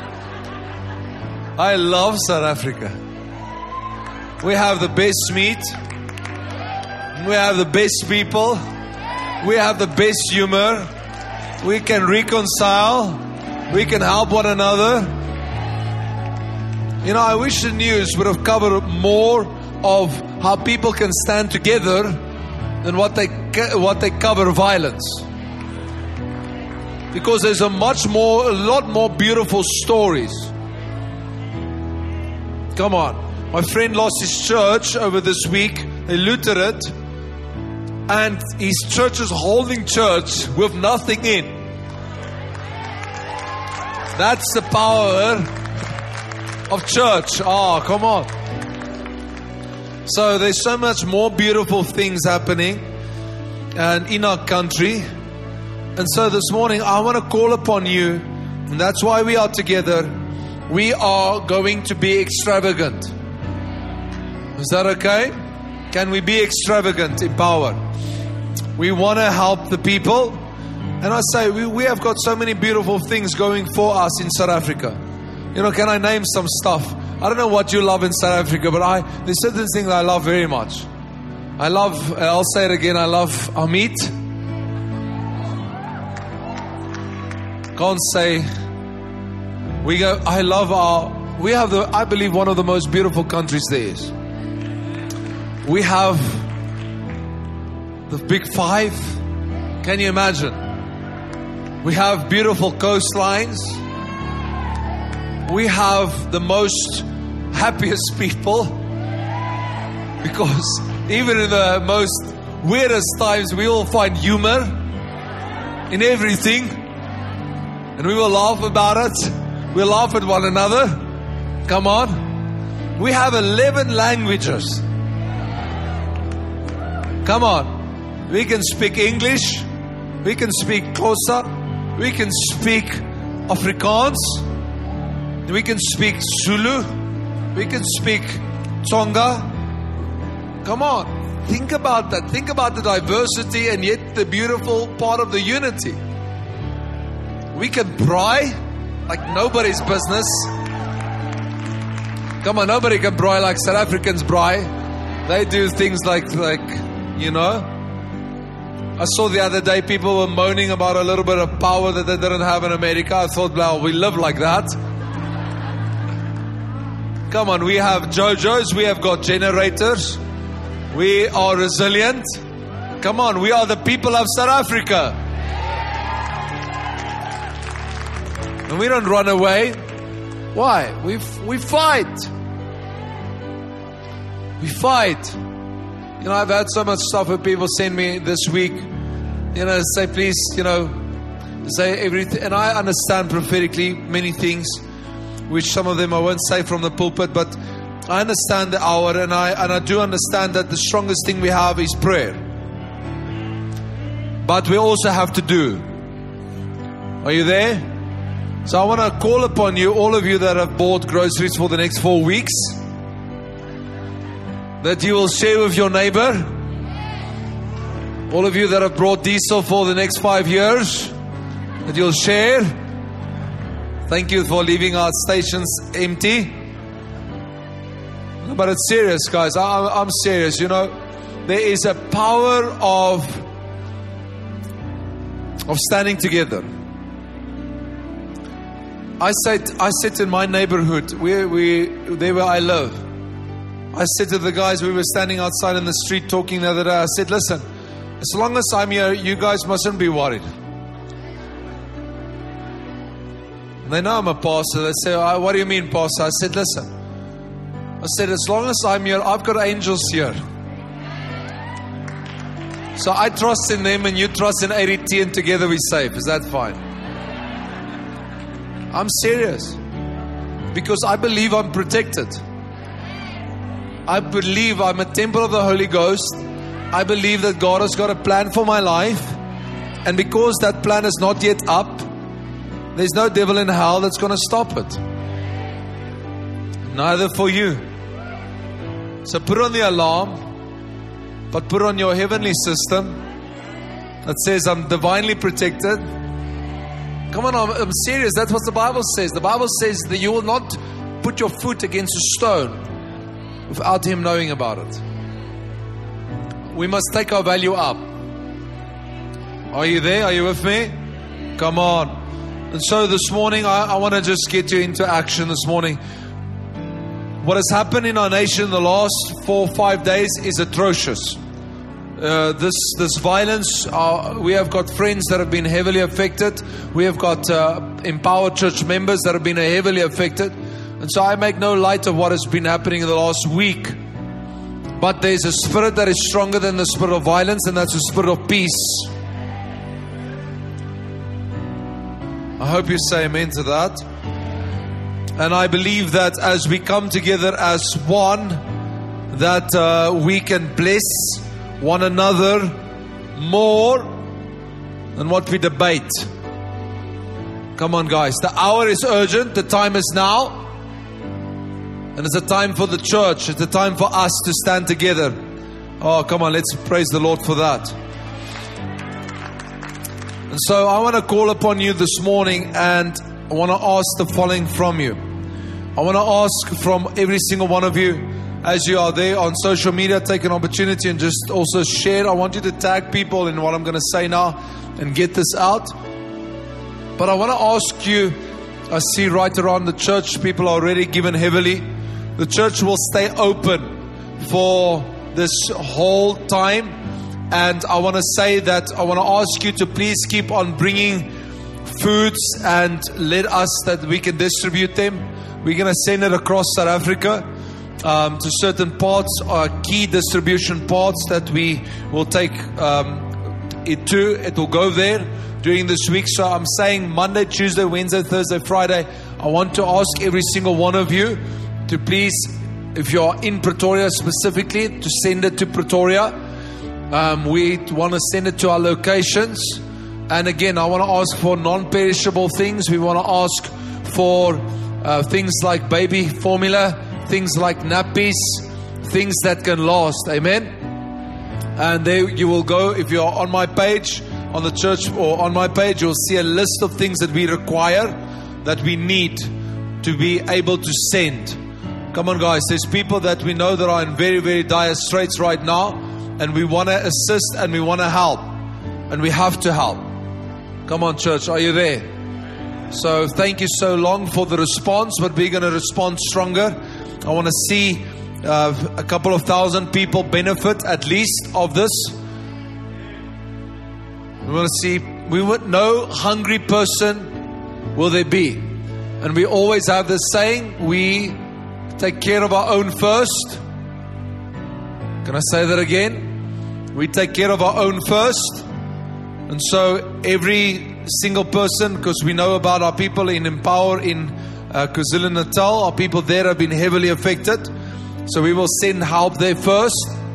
I love South Africa. We have the best meat. We have the best people. We have the best humor. We can reconcile. We can help one another. You know, I wish the news would have covered more of how people can stand together than what they what they cover violence. Because there's a much more, a lot more beautiful stories. Come on. My friend lost his church over this week. They looted it. And his church is holding church with nothing in. That's the power of church. Oh, come on. So there's so much more beautiful things happening and in our country. And so this morning I want to call upon you, and that's why we are together. We are going to be extravagant. Is that okay? Can we be extravagant in power? We want to help the people. And I say, we, we have got so many beautiful things going for us in South Africa. You know, can I name some stuff? I don't know what you love in South Africa, but I there's certain things I love very much. I love, I'll say it again, I love our meat. Can't say, we go, I love our, we have the, I believe one of the most beautiful countries there is. We have the big five. Can you imagine? We have beautiful coastlines. We have the most happiest people, because even in the most weirdest times we all find humor in everything, and we will laugh about it. We'll laugh at one another. Come on. We have eleven languages. Come on. We can speak English, we can speak Xhosa, we can speak Afrikaans, we can speak Zulu, we can speak Tsonga. Come on, think about that. Think about the diversity and yet the beautiful part of the unity. We can braai like nobody's business. Come on, nobody can braai like South Africans braai. They do things like, like, you know. I saw the other day people were moaning about a little bit of power that they didn't have in America. I thought, well, we live like that. Come on, we have JoJo's, we have got generators. We are resilient. Come on, we are the people of South Africa. And we don't run away. Why? We we fight. We fight. You know, I've had so much stuff where people send me this week, you know, say, please, you know, say everything. And I understand prophetically many things, which some of them I won't say from the pulpit, but I understand the hour, and I and I do understand that the strongest thing we have is prayer. But we also have to do. Are you there? So I want to call upon you, all of you that have bought groceries for the next four weeks, that you will share with your neighbor. All of you that have brought diesel for the next five years, that you'll share. Thank you for leaving our stations empty. But it's serious, guys. I, I'm serious. You know, there is a power of of standing together. I sit, I sit in my neighborhood, where we, there where I live. I said to the guys, we were standing outside in the street talking the other day. I said, listen, as long as I'm here, you guys mustn't be worried. And they know I'm a pastor. They say, oh, what do you mean, pastor? I said, listen. I said, as long as I'm here, I've got angels here. So I trust in them and you trust in A D T, and together we're safe. Is that fine? I'm serious. Because I believe I'm protected. I believe I'm a temple of the Holy Ghost. I believe that God has got a plan for my life. And because that plan is not yet up, there's no devil in hell that's going to stop it. Neither for you. So put on the alarm, but put on your heavenly system that says I'm divinely protected. Come on, I'm, I'm serious. That's what the Bible says. The Bible says that you will not put your foot against a stone without Him knowing about it. We must take our value up. Are you there? Are you with me? Come on. And so this morning, I, I want to just get you into action this morning. What has happened in our nation in the last four or five days is atrocious. Uh, this this violence, uh, we have got friends that have been heavily affected. We have got uh, empowered church members that have been heavily affected. And so I make no light of what has been happening in the last week. But there's a spirit that is stronger than the spirit of violence, and that's the spirit of peace. I hope you say amen to that. And I believe that as we come together as one, that uh, we can bless one another more than what we debate. Come on, guys. The hour is urgent. The time is now. And it's a time for the church. It's a time for us to stand together. Oh, come on. Let's praise the Lord for that. And so I want to call upon you this morning, and I want to ask the following from you. I want to ask from every single one of you, as you are there on social media, take an opportunity and just also share. I want you to tag people in what I'm going to say now and get this out. But I want to ask you, I see right around the church, people are already given heavily. The church will stay open for this whole time. And I want to say that I want to ask you to please keep on bringing foods and let us that we can distribute them. We're going to send it across South Africa um, to certain parts, uh, key distribution parts that we will take um, it to. It will go there during this week. So I'm saying Monday, Tuesday, Wednesday, Thursday, Friday. I want to ask every single one of you to please, if you are in Pretoria specifically, to send it to Pretoria. Um, we want to send it to our locations. And again, I want to ask for non-perishable things. We want to ask for uh, things like baby formula, things like nappies, things that can last. Amen. And there you will go. If you are on my page, on the church or on my page, you'll see a list of things that we require, that we need to be able to send. Come on, guys. There's people that we know that are in very, very dire straits right now, and we want to assist and we want to help, and we have to help. Come on, church. Are you there? So thank you so long for the response, but we're going to respond stronger. I want to see uh, a couple of thousand people benefit at least of this. We want to see, we would no hungry person will there be. And we always have this saying, we take care of our own first. Can I say that again? We take care of our own first. And so every single person, because we know about our people in Empower in uh, KwaZulu-Natal, our people there have been heavily affected. So we will send help there first,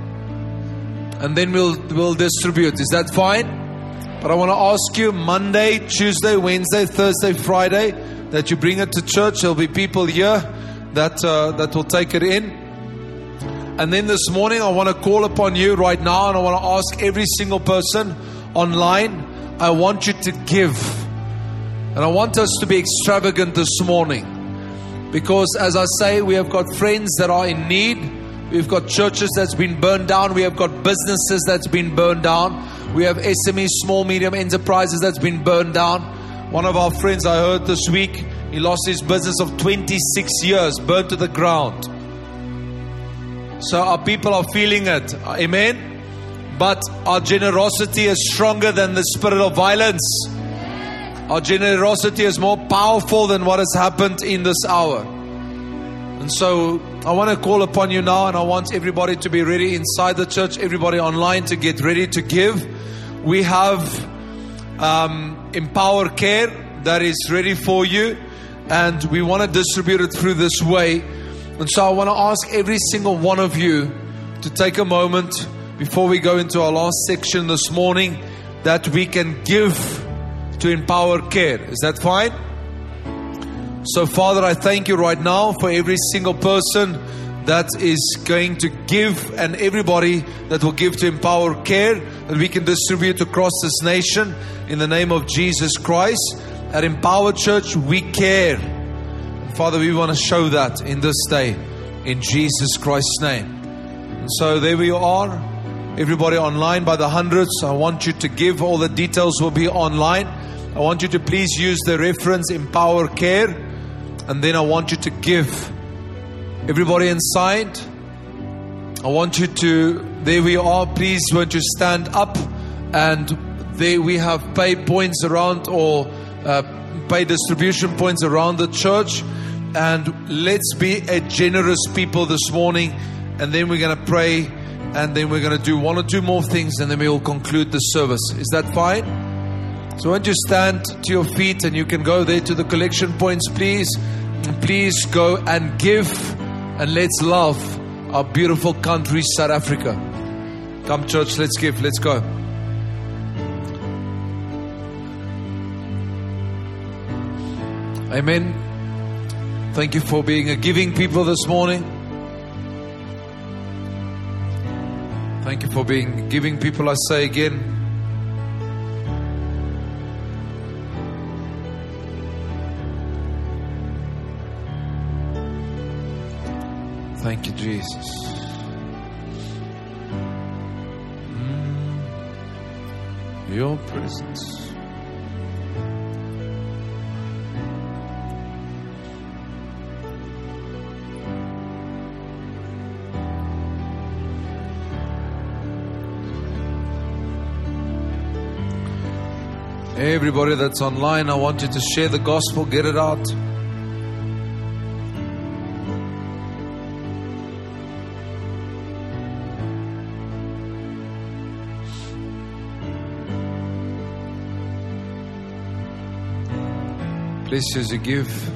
and then we'll we'll distribute. Is that fine? But I want to ask you, Monday, Tuesday, Wednesday, Thursday, Friday, that you bring it to church. There'll be people here that uh, that will take it in. And then this morning, I want to call upon you right now, and I want to ask every single person online, I want you to give. And I want us to be extravagant this morning. Because as I say, we have got friends that are in need. We've got churches that's been burned down. We have got businesses that's been burned down. We have S M Es, small, medium enterprises that's been burned down. One of our friends, I heard this week, he lost his business of twenty-six years, burned to the ground. So our people are feeling it. Amen. But our generosity is stronger than the spirit of violence. Our generosity is more powerful than what has happened in this hour. And so I want to call upon you now, and I want everybody to be ready inside the church, everybody online to get ready to give. We have um, Empower Care that is ready for you, and we want to distribute it through this way. And so I want to ask every single one of you to take a moment before we go into our last section this morning, that we can give to Empower Care. Is that fine? So Father, I thank you right now for every single person that is going to give, and everybody that will give to Empower Care, that we can distribute across this nation in the name of Jesus Christ. At Empower Church, we care. And Father, we want to show that in this day, in Jesus Christ's name. And so there we are. Everybody online by the hundreds, I want you to give. All the details will be online. I want you to please use the reference Empower Care, and then I want you to give. Everybody inside, I want you to, there we are, please won't you stand up, and there we have pay points around, or uh, pay distribution points around the church, and let's be a generous people this morning, and then we're going to pray. And then we're going to do one or two more things, and then we will conclude the service. Is that fine? So won't you stand to your feet, and you can go there to the collection points, please. And please go and give, and let's love our beautiful country, South Africa. Come, church, let's give. Let's go. Amen. Thank you for being a giving people this morning. Thank you for being giving people, I say again. Thank you, Jesus. Mm. Your presence. Everybody that's online, I want you to share the gospel, get it out. Please, as you give,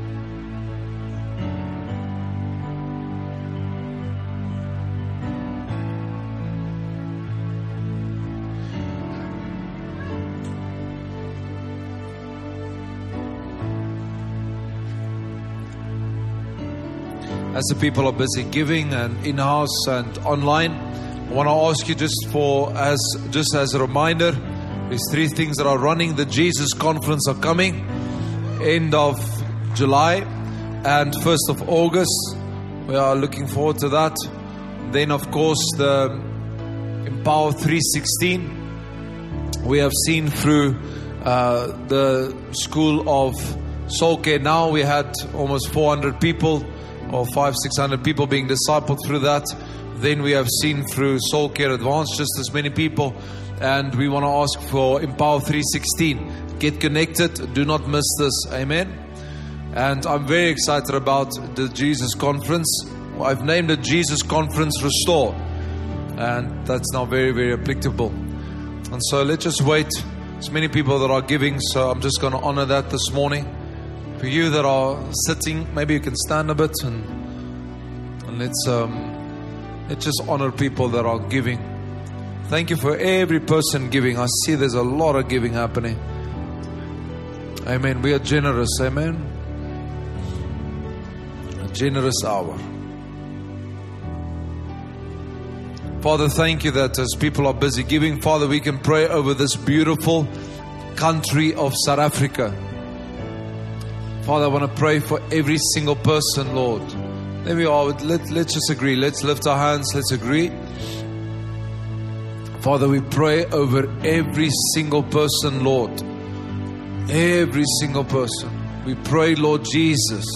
as the people are busy giving and in-house and online, I want to ask you just for as just as a reminder, there's three things that are running. The Jesus Conference are coming, end of July and first of August. We are looking forward to that. Then, of course, the Empower three sixteen. We have seen through uh, the School of Soul Care. Now we had almost four hundred people, or five, six hundred people being discipled through that. Then we have seen through Soul Care Advanced just as many people. And we want to ask for Empower three sixteen. Get connected. Do not miss this. Amen. And I'm very excited about the Jesus Conference. I've named it Jesus Conference Restore. And that's now very, very applicable. And so let's just wait. There's many people that are giving. So I'm just going to honor that this morning. For you that are sitting, maybe you can stand a bit and, and let's um, let's just honor people that are giving. Thank you for every person giving. I see there's a lot of giving happening. Amen. We are generous. Amen. A generous hour. Father, thank you that as people are busy giving, Father, we can pray over this beautiful country of South Africa. Father, I want to pray for every single person, Lord. There we are. Let, let's just agree. Let's lift our hands. Let's agree. Father, we pray over every single person, Lord. Every single person. We pray, Lord Jesus,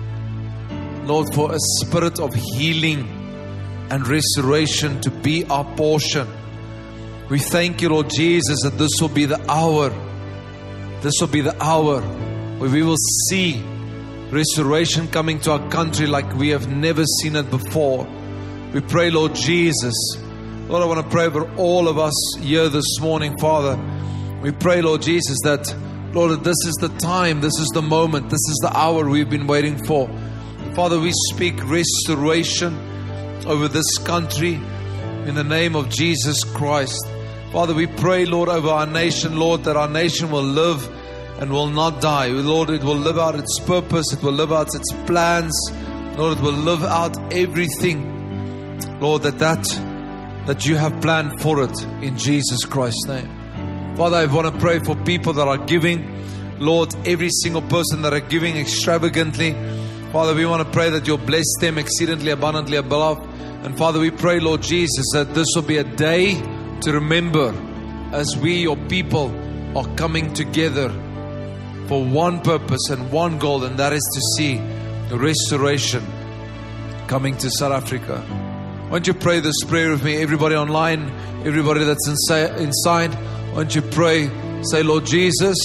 Lord, for a spirit of healing and restoration to be our portion. We thank you, Lord Jesus, that this will be the hour. This will be the hour where we will see restoration coming to our country like we have never seen it before. We pray, Lord Jesus. Lord, I want to pray for all of us here this morning, Father. We pray, Lord Jesus, that, Lord, that this is the time, this is the moment, this is the hour we've been waiting for. Father, we speak restoration over this country in the name of Jesus Christ. Father, we pray, Lord, over our nation, Lord, that our nation will live and will not die. Lord, it will live out its purpose. It will live out its plans. Lord, it will live out everything, Lord, that that, that you have planned for it in Jesus Christ's name. Father, I want to pray for people that are giving. Lord, every single person that are giving extravagantly. Father, we want to pray that you'll bless them exceedingly abundantly above. And Father, we pray, Lord Jesus, that this will be a day to remember as we, your people, are coming together for one purpose and one goal, and that is to see restoration coming to South Africa. Won't you pray this prayer with me? Everybody online, everybody that's inside, won't you pray? Say, Lord Jesus,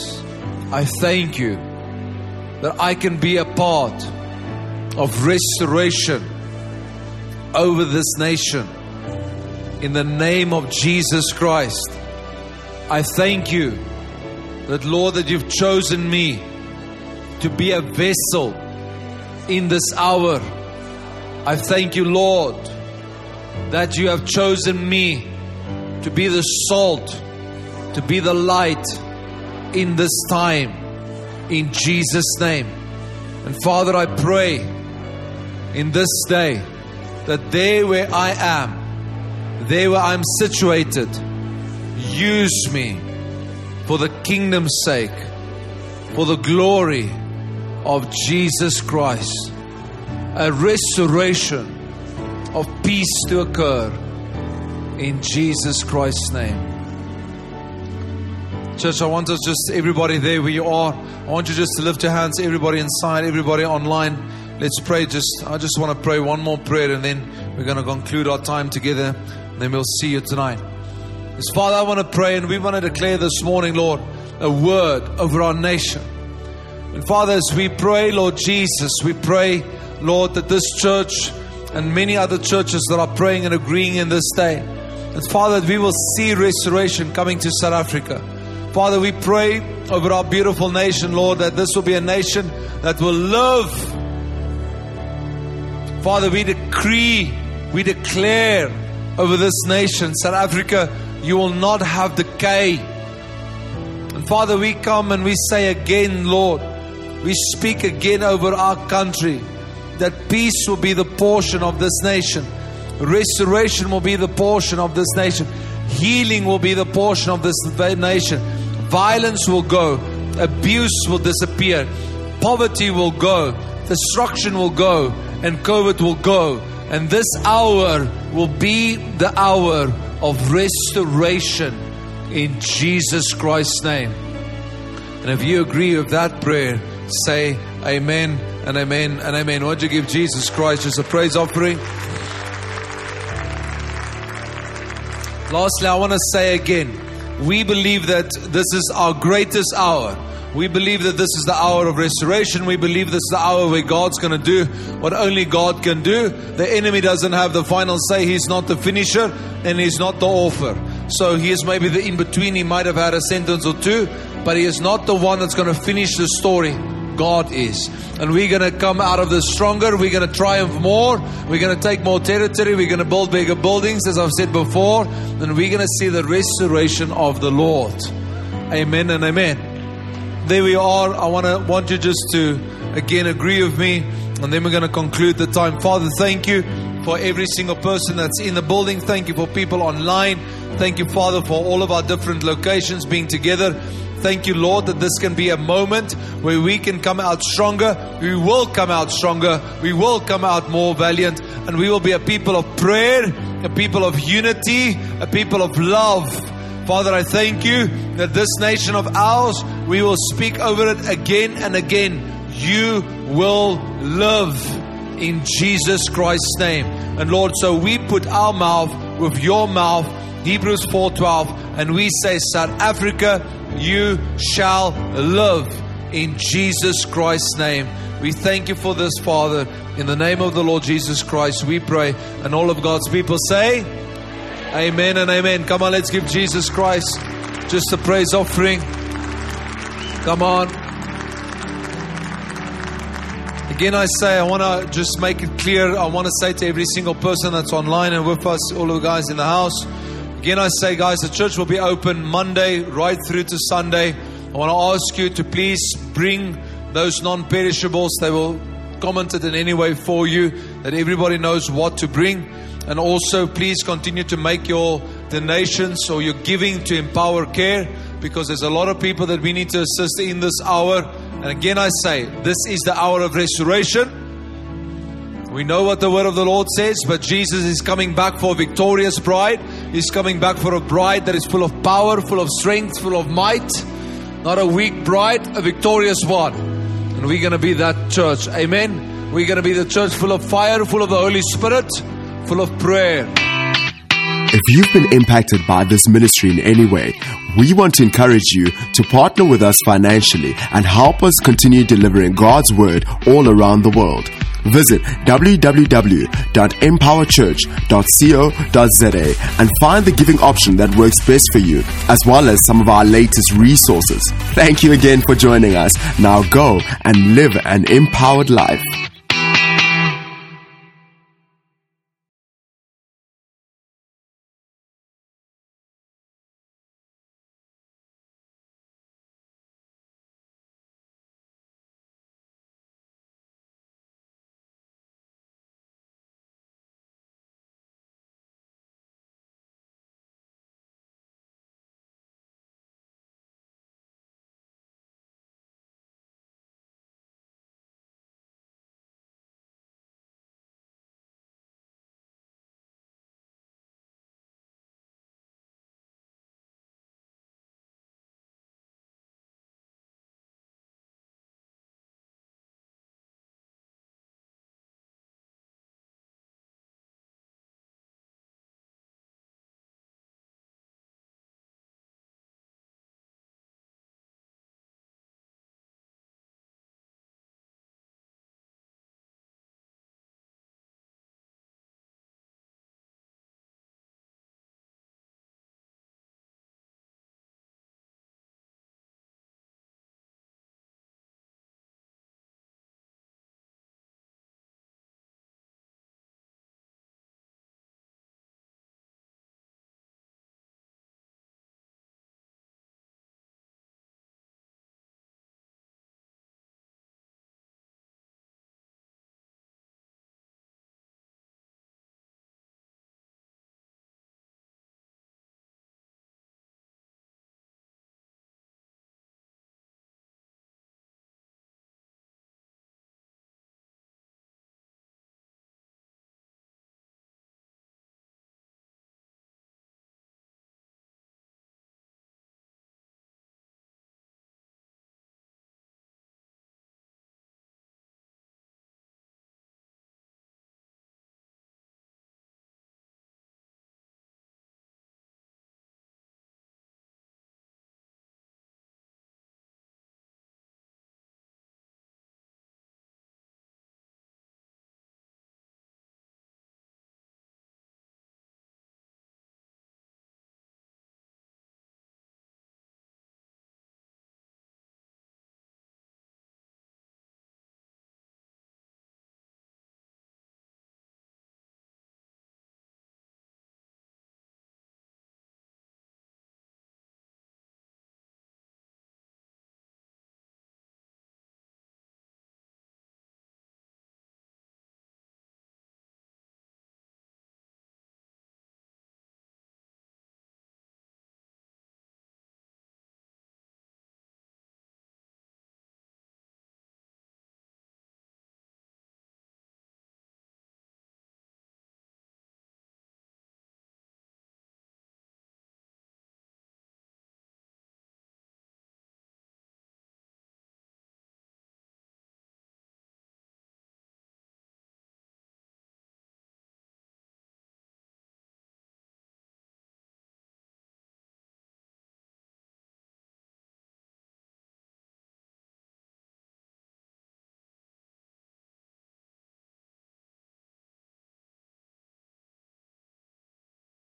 I thank you that I can be a part of restoration over this nation. In the name of Jesus Christ, I thank you that, Lord, that you've chosen me to be a vessel in this hour. I thank you, Lord, that you have chosen me to be the salt, to be the light in this time, in Jesus' name. And Father, I pray in this day that there where I am, there where I'm situated, use me for the kingdom's sake, for the glory of Jesus Christ. a restoration of peace to occur in Jesus Christ's name. Church, I want us just, everybody there where you are, I want you just to lift your hands, everybody inside, everybody online. Let's pray. Just, I just want to pray one more prayer, and then we're going to conclude our time together, and then we'll see you tonight. Because Father, I want to pray, and we want to declare this morning, Lord, a word over our nation. And Father, as we pray, Lord Jesus, we pray, Lord, that this church and many other churches that are praying and agreeing in this day, that Father, that we will see restoration coming to South Africa. Father, we pray over our beautiful nation, Lord, that this will be a nation that will live. Father, we decree, we declare over this nation, South Africa, you will not have decay. And Father, we come and we say again, Lord, we speak again over our country, that peace will be the portion of this nation. Restoration will be the portion of this nation. Healing will be the portion of this nation. Violence will go. Abuse will disappear. Poverty will go. Destruction will go. And COVID will go. And this hour will be the hour of restoration in Jesus Christ's name. And if you agree with that prayer, say amen and amen and amen. Why don't you give Jesus Christ just a praise offering? Lastly, I want to say again, we believe that this is our greatest hour. We believe that this is the hour of restoration. We believe this is the hour where God's going to do what only God can do. The enemy doesn't have the final say. He's not the finisher and he's not the author. So he is maybe the in-between. He might have had a sentence or two, but he is not the one that's going to finish the story. God is. And we're going to come out of this stronger. We're going to triumph more. We're going to take more territory. We're going to build bigger buildings, as I've said before. And we're going to see the restoration of the Lord. Amen and amen. There we are. I want to want you just to again agree with me, and then we're going to conclude the time. Father, thank you for every single person that's in the building. Thank you for people online. Thank you, Father, for all of our different locations being together. Thank you, Lord, that this can be a moment where we can come out stronger. We will come out stronger. We will come out more valiant. And we will be a people of prayer, a people of unity, a people of love. Father, I thank you that this nation of ours, we will speak over it again and again. You will live in Jesus Christ's name. And Lord, so we put our mouth with your mouth, Hebrews four twelve, and we say, South Africa, you shall live in Jesus Christ's name. We thank you for this, Father. In the name of the Lord Jesus Christ, we pray. And all of God's people say, amen and amen. Come on, let's give Jesus Christ just a praise offering. Come on. Again, I say, I want to just make it clear. I want to say to every single person that's online and with us, all of the guys in the house. Again, I say, guys, the church will be open Monday right through to Sunday. I want to ask you to please bring those non-perishables. They will comment it in any way for you, that everybody knows what to bring. And also, please continue to make your donations or your giving to Empower Care, because there's a lot of people that we need to assist in this hour. And again, I say, this is the hour of restoration. We know what the word of the Lord says, but Jesus is coming back for a victorious bride. He's coming back for a bride that is full of power, full of strength, full of might. Not a weak bride, a victorious one. And we're going to be that church. Amen. We're going to be the church full of fire, full of the Holy Spirit, full of prayer.
If you've been impacted by this ministry in any way, we want to encourage you to partner with us financially and help us continue delivering God's word all around the world. Visit w w w dot empower church dot co dot z a and find the giving option that works best for you, as well as some of our latest resources. Thank you again for joining us. Now go and live an empowered life.